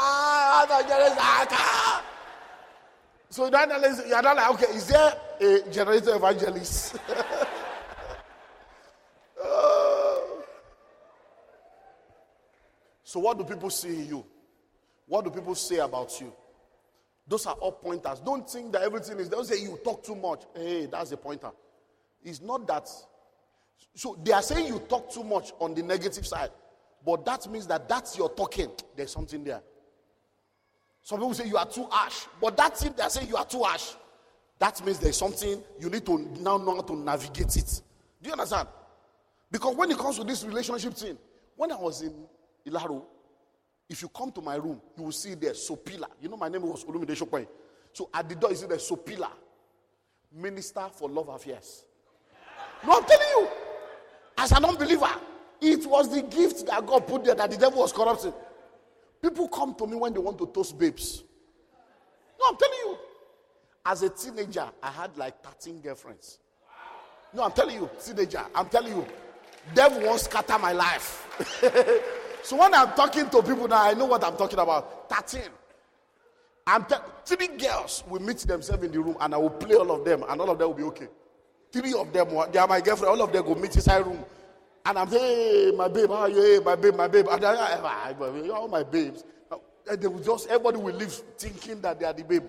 saka. So you're not like, okay, is there a generator evangelist? oh. So what do people see in you? What do people say about you? Those are all pointers. Don't think that everything is, don't say you talk too much. Hey, that's a pointer. It's not that. So they are saying you talk too much on the negative side. But that means that that's your talking. There's something there. Some people say you are too harsh. But that thing they are saying you are too harsh. That means there's something you need to now know how to navigate it. Do you understand? Because when it comes to this relationship thing, when I was in Ilaro, if you come to my room, you will see there Sopila. You know my name was Olumide Shokwe. So at the door, you see there Sopila, Minister for Love Affairs. No, I'm telling you, as an unbeliever, it was the gift that God put there that the devil was corrupting. People come to me when they want to toast babes. No, I'm telling you. As a teenager, I had like thirteen girlfriends. No, I'm telling you, teenager, I'm telling you, devil won't scatter my life. So when I'm talking to people now, I know what I'm talking about. thirteen. I'm te- three girls will meet themselves in the room and I will play all of them and all of them will be okay. Three of them, they are my girlfriend, all of them go meet inside room. And I'm saying, hey, my babe, how are you? Hey, my babe, my babe. And I, you're all my babes. And they will just, everybody will leave thinking that they are the babe.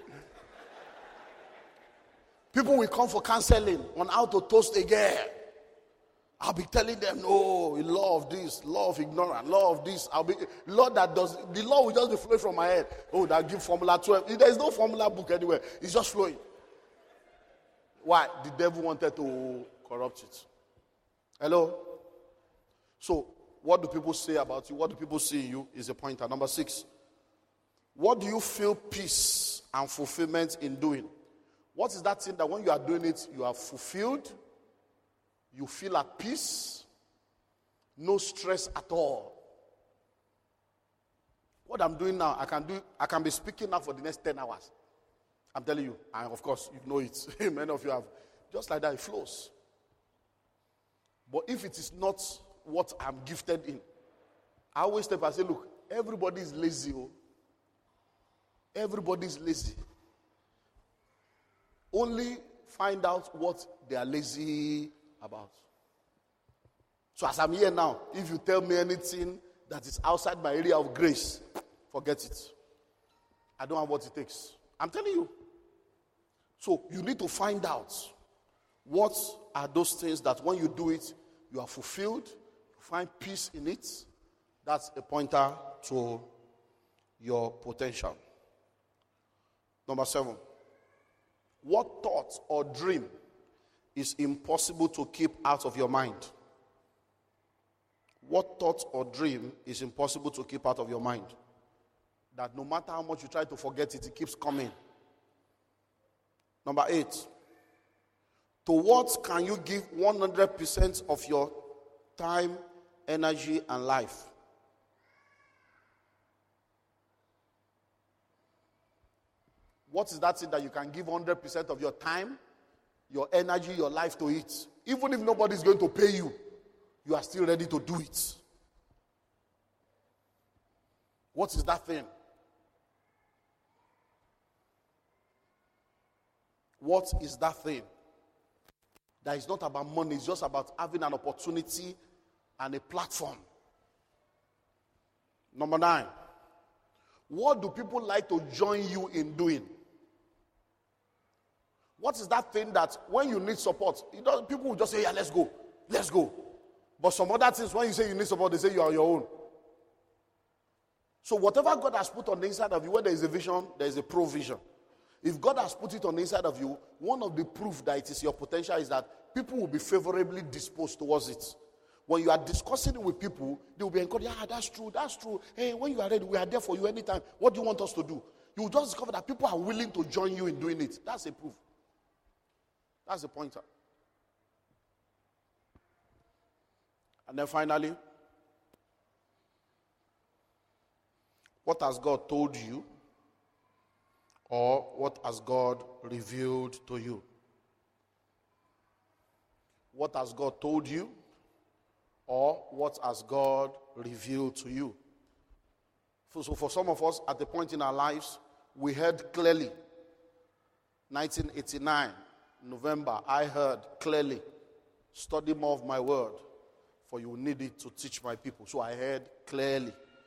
People will come for counseling on how to toast a girl. I'll be telling them, no, law of this, law of ignorance, law of this. I'll be law that does the law will just be flowing from my head. Oh, that give formula twelve. There is no formula book anywhere. It's just flowing. Why? The devil wanted to corrupt it. Hello? So, what do people say about you? What do people see in you is a pointer. Number six. What do you feel peace and fulfillment in doing? What is that thing that when you are doing it, you are fulfilled? You feel at peace, no stress at all. What I'm doing now, I can do. I can be speaking now for the next ten hours. I'm telling you, and of course you know it. Many of you have, just like that, it flows. But if it is not what I'm gifted in, I always step and say, look, everybody is lazy. Oh. Everybody is lazy. Only find out what they are lazy about. So as I'm here now, if you tell me anything that is outside my area of grace, forget it. I don't have what it takes. I'm telling you. So you need to find out what are those things that when you do it, you are fulfilled, you find peace in it. That's a pointer to your potential. Number seven. What thought or dream is impossible to keep out of your mind? What thought or dream is impossible to keep out of your mind? That no matter how much you try to forget it, it keeps coming. Number eight. To what can you give one hundred percent of your time, energy, and life? What is that thing that you can give one hundred percent of your time, your energy, your life to it? Even if nobody is going to pay you, you are still ready to do it. What is that thing? What is that thing? That is not about money, it's just about having an opportunity and a platform. Number nine. What do people like to join you in doing? What is that thing that when you need support, you know, people will just say, yeah, let's go. Let's go. But some other things, when you say you need support, they say you are on your own. So whatever God has put on the inside of you, where there is a vision, there is a provision. If God has put it on the inside of you, one of the proof that it is your potential is that people will be favorably disposed towards it. When you are discussing it with people, they will be encouraged, yeah, that's true, that's true. Hey, when you are ready, we are there for you anytime. What do you want us to do? You will just discover that people are willing to join you in doing it. That's a proof. That's the pointer. And then finally, what has God told you? Or what has God revealed to you? What has God told you? Or what has God revealed to you? So for some of us, at the point in our lives, we heard clearly. nineteen eighty-nine, November, I heard clearly, study more of my word, for you need it to teach my people. So I heard clearly.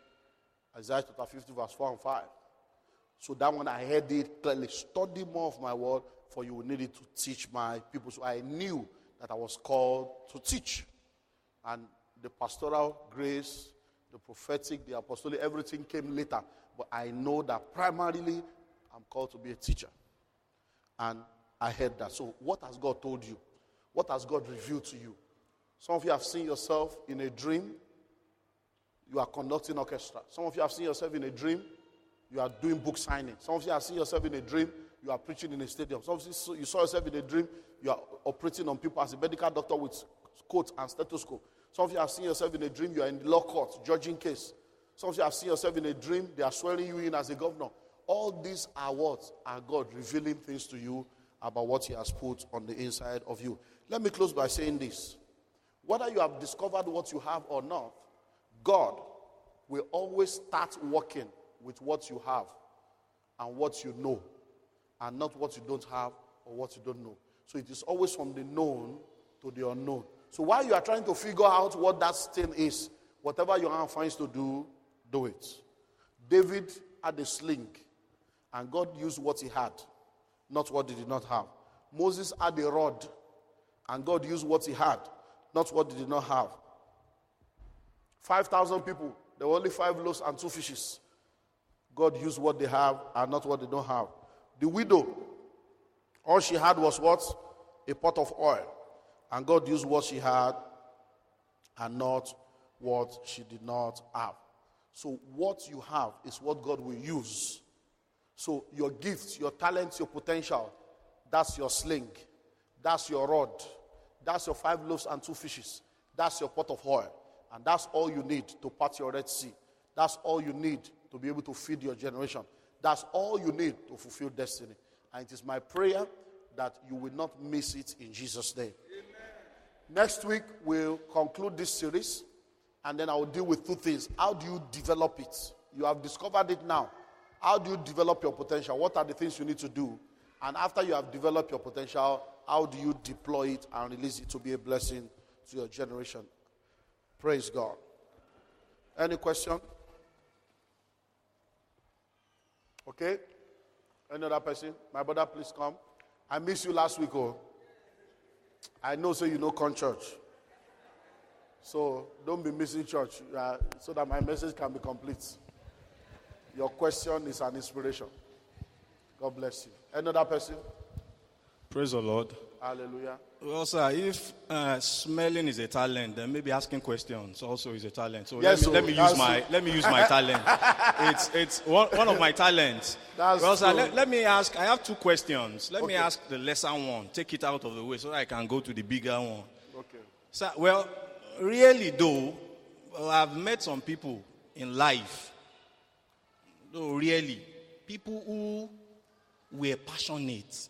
Isaiah chapter fifty, verse four and five. So that one I heard it clearly. Study more of my word, for you will need it to teach my people. So I knew that I was called to teach. And the pastoral grace, the prophetic, the apostolic, everything came later. But I know that primarily I'm called to be a teacher. And I heard that. So what has God told you? What has God revealed to you? Some of you have seen yourself in a dream. You are conducting orchestra. Some of you have seen yourself in a dream. You are doing book signing. Some of you have seen yourself in a dream. You are preaching in a stadium. Some of you, you saw yourself in a dream. You are operating on people as a medical doctor with coat and stethoscope. Some of you have seen yourself in a dream. You are in the law court judging case. Some of you have seen yourself in a dream. They are swearing you in as a governor. All these are what? Are God revealing things to you about what he has put on the inside of you. Let me close by saying this. Whether you have discovered what you have or not, God will always start working with what you have and what you know, and not what you don't have or what you don't know. So it is always from the known to the unknown. So while you are trying to figure out what that thing is, whatever your hand finds to do, do it. David had a sling, and God used what he had, not what he did not have. Moses had a rod, and God used what he had, not what he did not have. five thousand people, there were only five loaves and two fishes. God used what they have and not what they don't have. The widow, all she had was what? A pot of oil. And God used what she had and not what she did not have. So what you have is what God will use. So your gifts, your talents, your potential, that's your sling. That's your rod. That's your five loaves and two fishes. That's your pot of oil. And that's all you need to part your Red Sea. That's all you need to be able to feed your generation. That's all you need to fulfill destiny. And it is my prayer that you will not miss it in Jesus' name. Amen. Next week, we'll conclude this series, and then I will deal with two things. How do you develop it? You have discovered it now. How do you develop your potential? What are the things you need to do? And after you have developed your potential, how do you deploy it and release it to be a blessing to your generation? Praise God. Any question? Okay? Any other person? My brother, please come. I missed you last week, oh. I know, so you know Con Church. So don't be missing church uh, so that my message can be complete. Your question is an inspiration. God bless you. Any other person? Praise the Lord. Hallelujah. Well, sir, if uh, smelling is a talent, then maybe asking questions also is a talent. So yes, let me, so let me use my let me use my talent. It's it's one, one of my talents. That's well, sir, true. let, let me ask. I have two questions. Let okay. me ask the lesser one. Take it out of the way so that I can go to the bigger one. Okay. Sir, well, really though, well, I've met some people in life. Though really, people who were passionate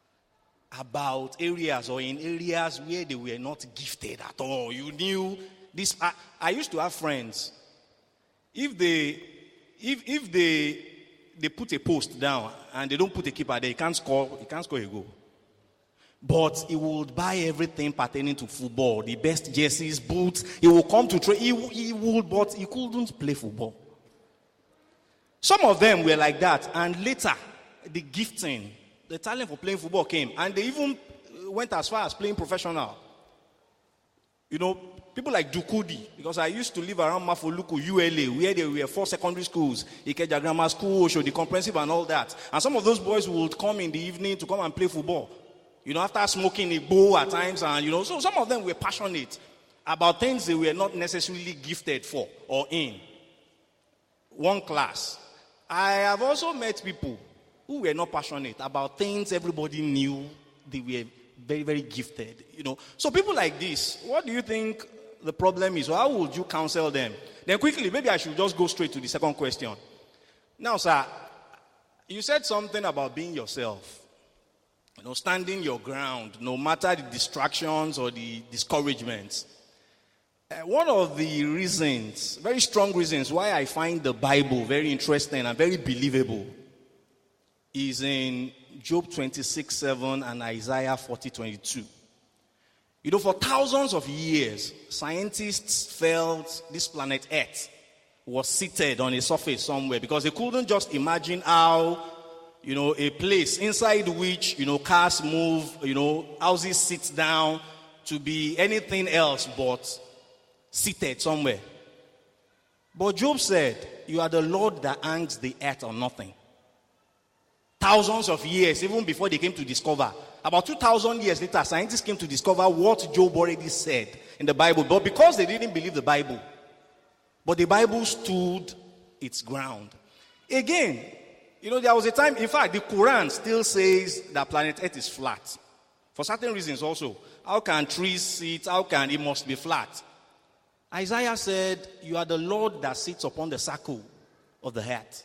about areas or in areas where they were not gifted at all. You knew this. I, I used to have friends. If they, if if they, they put a post down and they don't put a keeper there, he can't score. He can't score a goal. But he would buy everything pertaining to football, the best jerseys, boots. He will come to train. He, he would, but he couldn't play football. Some of them were like that, and later the gifting, the talent for playing football came, and they even went as far as playing professional. You know, people like Dukudi, because I used to live around Mafoluku, U L A, where there were four secondary schools, Ikeja Grammar School, Osho, the Comprehensive and all that. And some of those boys would come in the evening to come and play football. You know, after smoking a bowl at times, and you know, so some of them were passionate about things they were not necessarily gifted for or in. One class. I have also met people who were not passionate about things everybody knew they were very, very gifted, you know. So people like this, what do you think the problem is? Or how would you counsel them? Then quickly, maybe I should just go straight to the second question. Now, sir, you said something about being yourself, you know, standing your ground, no matter the distractions or the discouragements. Uh, one of the reasons, very strong reasons why I find the Bible very interesting and very believable is in Job twenty-six seven and Isaiah forty twenty-two. You know, for thousands of years, scientists felt this planet Earth was seated on a surface somewhere, because they couldn't just imagine how, you know, a place inside which, you know, cars move, you know, houses sit down, to be anything else but seated somewhere. But Job said, you are the Lord that hangs the earth on nothing. Thousands of years, even before they came to discover, about two thousand years later, scientists came to discover what Job already said in the Bible. But because they didn't believe the Bible, but the Bible stood its ground. Again, you know, there was a time, in fact, the Quran still says that planet Earth is flat. For certain reasons also. How can trees sit? How can it must be flat? Isaiah said, you are the Lord that sits upon the circle of the earth.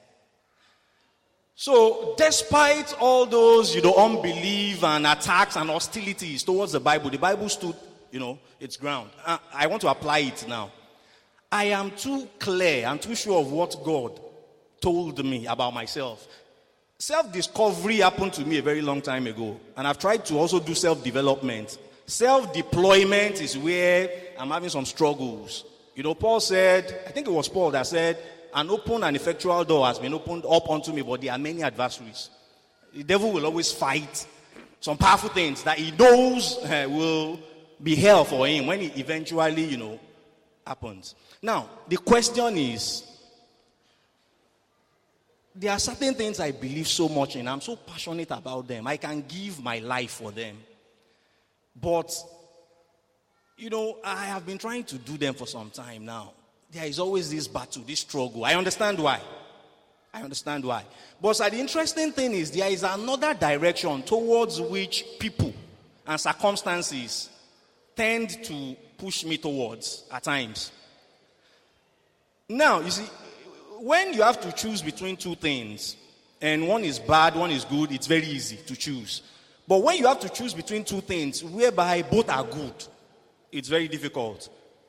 So, despite all those, you know, unbelief and attacks and hostilities towards the Bible, the Bible stood, you know, its ground. Uh, I want to apply it now. I am too clear and too sure of what God told me about myself. Self-discovery happened to me a very long time ago, and I've tried to also do self-development. Self-deployment is where I'm having some struggles. You know, Paul said, I think it was Paul that said, an open and effectual door has been opened up unto me, but there are many adversaries. The devil will always fight some powerful things that he knows uh, will be hell for him when it eventually, you know, happens. Now, the question is, there are certain things I believe so much in. I'm so passionate about them. I can give my life for them. But, you know, I have been trying to do them for some time now. There is always this battle, this struggle. I understand why. I understand why. But the interesting thing is there is another direction towards which people and circumstances tend to push me towards at times. Now, you see, when you have to choose between two things, and one is bad, one is good, it's very easy to choose. But when you have to choose between two things whereby both are good, it's very difficult.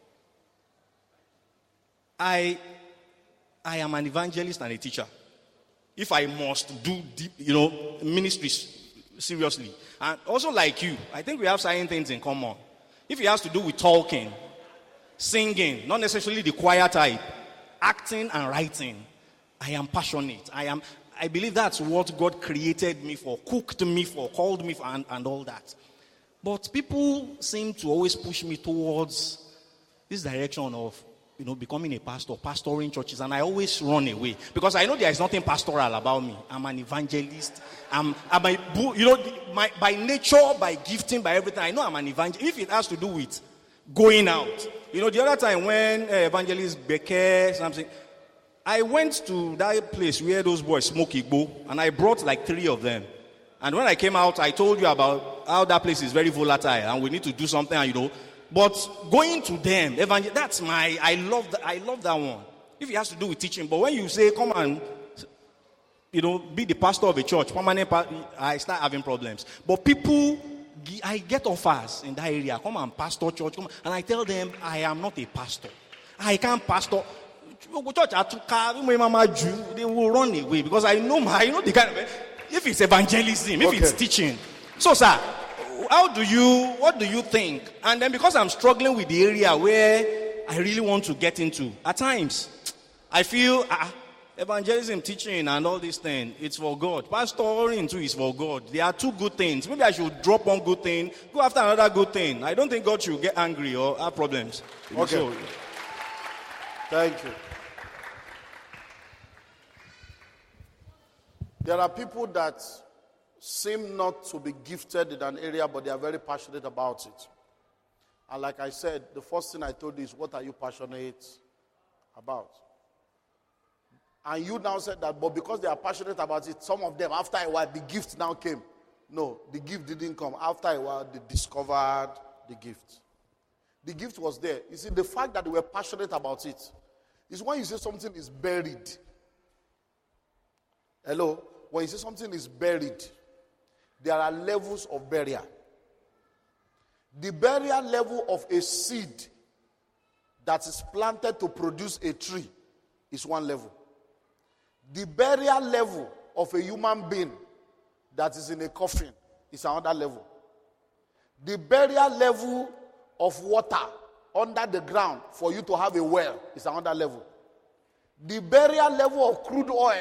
I, I am an evangelist and a teacher. If I must do deep, you know, ministry seriously, and also like you, I think we have certain things in common. If it has to do with talking, singing, not necessarily the choir type, acting and writing, I am passionate. I am. I believe that's what God created me for, cooked me for, called me for, and, and all that. But people seem to always push me towards this direction of, you know, becoming a pastor, pastoring churches, and I always run away because I know there is nothing pastoral about me. I'm an evangelist. I'm, I'm a, you know, my, by nature, by gifting, by everything, I know I'm an evangelist. If it has to do with going out, you know, the other time when uh, evangelist Becker, something, I went to that place where those boys smoke Igbo, and I brought like three of them. And when I came out, I told you about how that place is very volatile, and we need to do something, you know. But going to them, evangel- that's my, I love, the, I love that one. If it has to do with teaching, but when you say, come and, you know, be the pastor of a church, permanent, pa- I start having problems. But people, I get offers in that area, come and pastor church, come, and I tell them, I am not a pastor. I can't pastor. Church, they will run away because I know my, I know the kind of, if it's evangelism, if okay. It's teaching. So, sir, how do you, what do you think? And then because I'm struggling with the area where I really want to get into, at times, I feel, ah, evangelism, teaching, and all these things, it's for God. Pastoring too is for God. There are two good things. Maybe I should drop one good thing, go after another good thing. I don't think God should get angry or have problems. Okay. So, thank you. There are people that seem not to be gifted in an area, but they are very passionate about it. And like I said, the first thing I told you is, what are you passionate about? And you now said that, but because they are passionate about it, some of them, after a while, the gift now came. No, the gift didn't come. After a while, they discovered the gift. The gift was there. You see, the fact that they were passionate about it is when you say something is buried. Hello? When you say something is buried, there are levels of burial. The burial level of a seed that is planted to produce a tree is one level. The burial level of a human being that is in a coffin is another level. The burial level of water under the ground for you to have a well is another level. The burial level of crude oil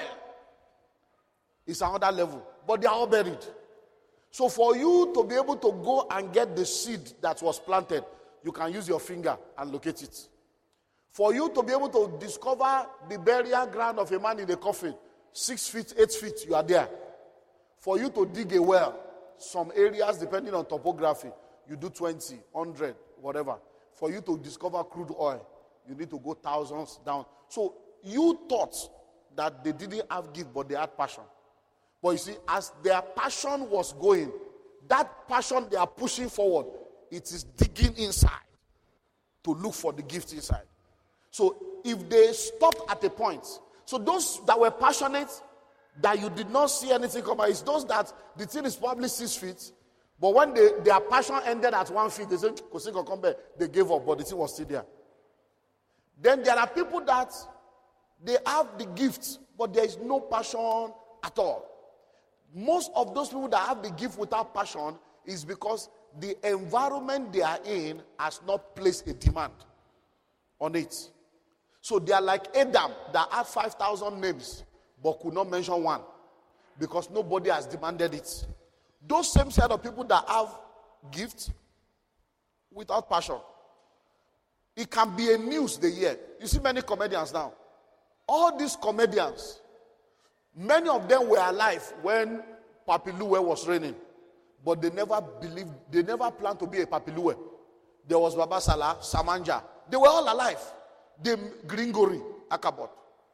is another level, but they are all buried. So for you to be able to go and get the seed that was planted, you can use your finger and locate it. For you to be able to discover the burial ground of a man in a coffin, six feet, eight feet, you are there. For you to dig a well, some areas, depending on topography, you do twenty, one hundred, whatever. For you to discover crude oil, you need to go thousands down. So you thought that they didn't have gift, but they had passion. But you see, as their passion was going, that passion they are pushing forward, it is digging inside to look for the gift inside. So if they stopped at a point, so those that were passionate, that you did not see anything come out, it's those that the thing is probably six feet, but when they, their passion ended at one feet, they said, come back. They gave up, but the thing was still there. Then there are people that they have the gift, but there is no passion at all. Most of those people that have the gift without passion is because the environment they are in has not placed a demand on it. So they are like Adam that had five thousand names but could not mention one because nobody has demanded it. Those same set of people that have gifts without passion, it can be a news they hear. You see many comedians now. All these comedians, many of them were alive when Papiluwe was reigning, but they never believed, they never planned to be a Papiluwe. There was Baba Salah, Samanja. They were all alive. The Gringori, Akabot,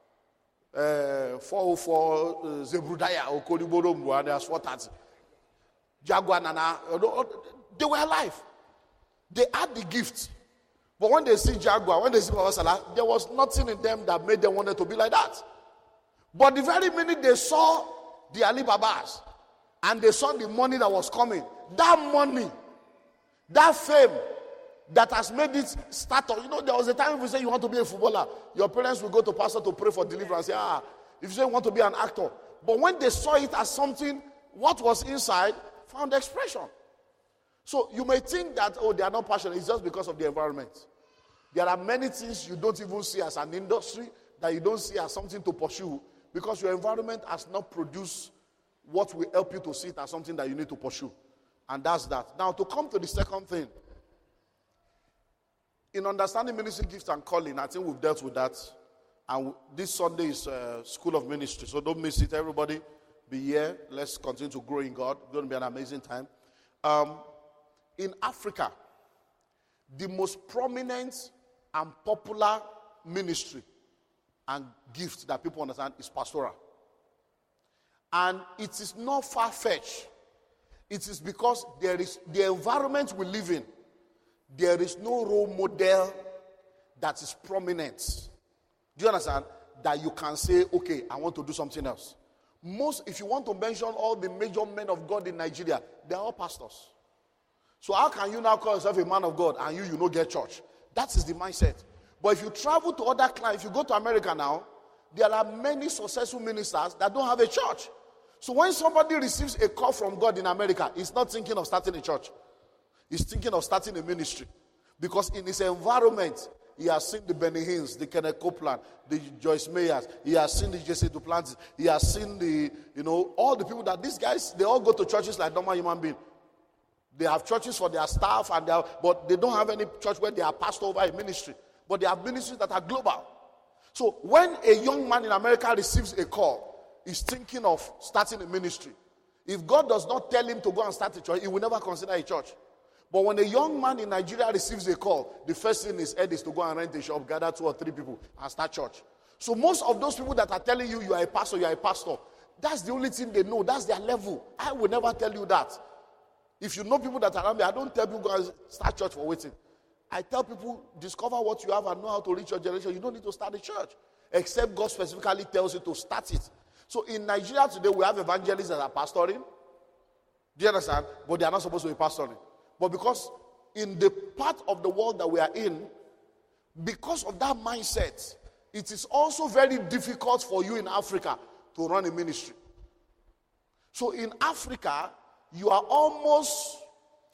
uh, four oh four, uh, Zebrudaya, Okoliboro, and there's four thirty. Jaguar Nana, they were alive. They had the gift. But when they see Jaguar, when they see Baba Salah, there was nothing in them that made them wanted to be like that. But the very minute they saw the Ali Babas and they saw the money that was coming, that money, that fame that has made it start. You know, there was a time if you say you want to be a footballer, your parents will go to pastor to pray for deliverance. Say, ah, if you say you want to be an actor. But when they saw it as something, what was inside found expression. So you may think that, oh, they are not passionate. It's just because of the environment. There are many things you don't even see as an industry that you don't see as something to pursue because your environment has not produced what will help you to see it as something that you need to pursue. And that's that. Now, to come to the second thing, in understanding ministry gifts and calling, I think we've dealt with that. And this Sunday is uh, School of Ministry, so don't miss it. Everybody, be here. Let's continue to grow in God. It's going to be an amazing time. Um, in Africa, the most prominent and popular ministry and gift that people understand is pastoral. And it is not far-fetched. It is because there is the environment we live in. There is no role model that is prominent. Do you understand? That you can say, okay, I want to do something else. Most, if you want to mention all the major men of God in Nigeria, they are all pastors. So how can you now call yourself a man of God and you, you don't get church? That is the mindset. But if you travel to other clients, if you go to America now, there are many successful ministers that don't have a church. So when somebody receives a call from God in America, he's not thinking of starting a church. He's thinking of starting a ministry. Because in his environment, he has seen the Benny Hinn's, the Kenneth Copeland, the Joyce Meyers. He has seen the Jesse Duplantis. He has seen the, you know, all the people that these guys, they all go to churches like normal human beings. They have churches for their staff, and they have, but they don't have any church where they are passed over a ministry. But they have ministries that are global. So when a young man in America receives a call, he's thinking of starting a ministry. If God does not tell him to go and start a church, he will never consider a church. But when a young man in Nigeria receives a call, the first thing in his head is to go and rent a shop, gather two or three people, and start church. So most of those people that are telling you you are a pastor, you are a pastor, that's the only thing they know. That's their level. I will never tell you that. If you know people that are around me, I don't tell people go and start church for waiting. I tell people, discover what you have and know how to reach your generation. You don't need to start a church, except God specifically tells you to start it. So in Nigeria today, we have evangelists that are pastoring. Do you understand? But they are not supposed to be pastoring. But because in the part of the world that we are in, because of that mindset, it is also very difficult for you in Africa to run a ministry. So in Africa, you are almost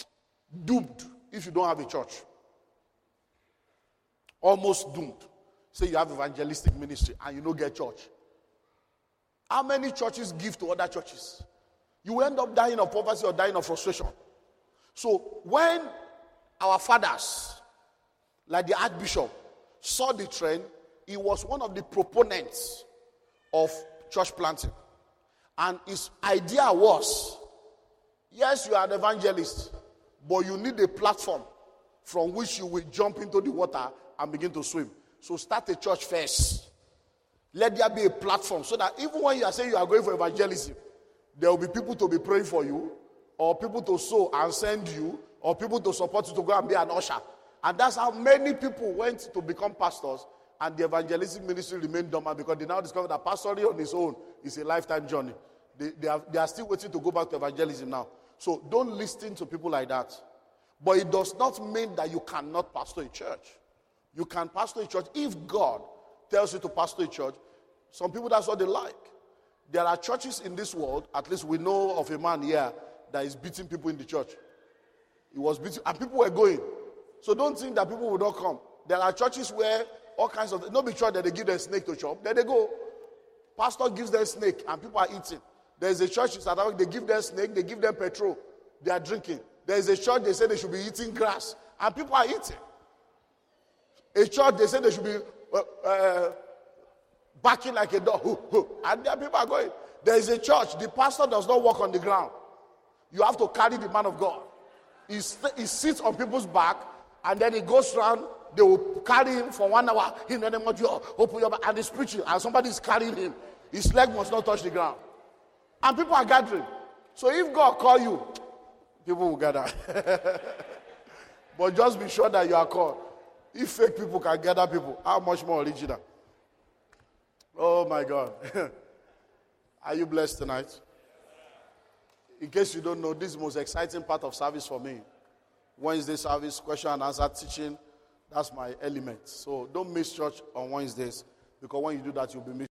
doomed if you don't have a church. Almost doomed. say you have evangelistic ministry and you don't get church. How many churches give to other churches? You will end up dying of poverty or dying of frustration. So when our fathers, like the Archbishop, saw the trend, he was one of the proponents of church planting. And his idea was, yes, you are an evangelist, but you need a platform from which you will jump into the water and begin to swim. So start a church first. Let there be a platform so that even when you are saying you are going for evangelism, there will be people to be praying for you, or people to sow and send you, or people to support you to go and be an usher. And that's how many people went to become pastors, and the evangelistic ministry remained dormant because they now discovered that pastoring on its own is a lifetime journey. They, they, are, they are still waiting to go back to evangelism now. So don't listen to people like that. But it does not mean that you cannot pastor a church. You can pastor a church if God tells you to pastor a church. Some people, that's what they like. There are churches in this world, at least we know of a man here that is beating people in the church. He was beating, and people were going. So don't think that people will not come. There are churches where all kinds of, not be sure that they give them snake to chop. There they go. Pastor gives them snake and people are eating. There is a church in South Africa, they give them snake, they give them petrol. They are drinking. There is a church, they say they should be eating grass and people are eating. A church, they say they should be uh, uh, barking like a dog. And there people are going. There is a church, the pastor does not walk on the ground. You have to carry the man of God. He, st- he sits on people's back and then he goes around. They will carry him for one hour. In the name of Jesus, open your back. And he's preaching and somebody is carrying him. His leg must not touch the ground. And people are gathering. So if God call you, people will gather. But just be sure that you are called. If fake people can gather people, how much more original? Oh my God. Are you blessed tonight? In case you don't know, this is the most exciting part of service for me. Wednesday service, question and answer teaching, that's my element. So don't miss church on Wednesdays, because when you do that, you'll be missing.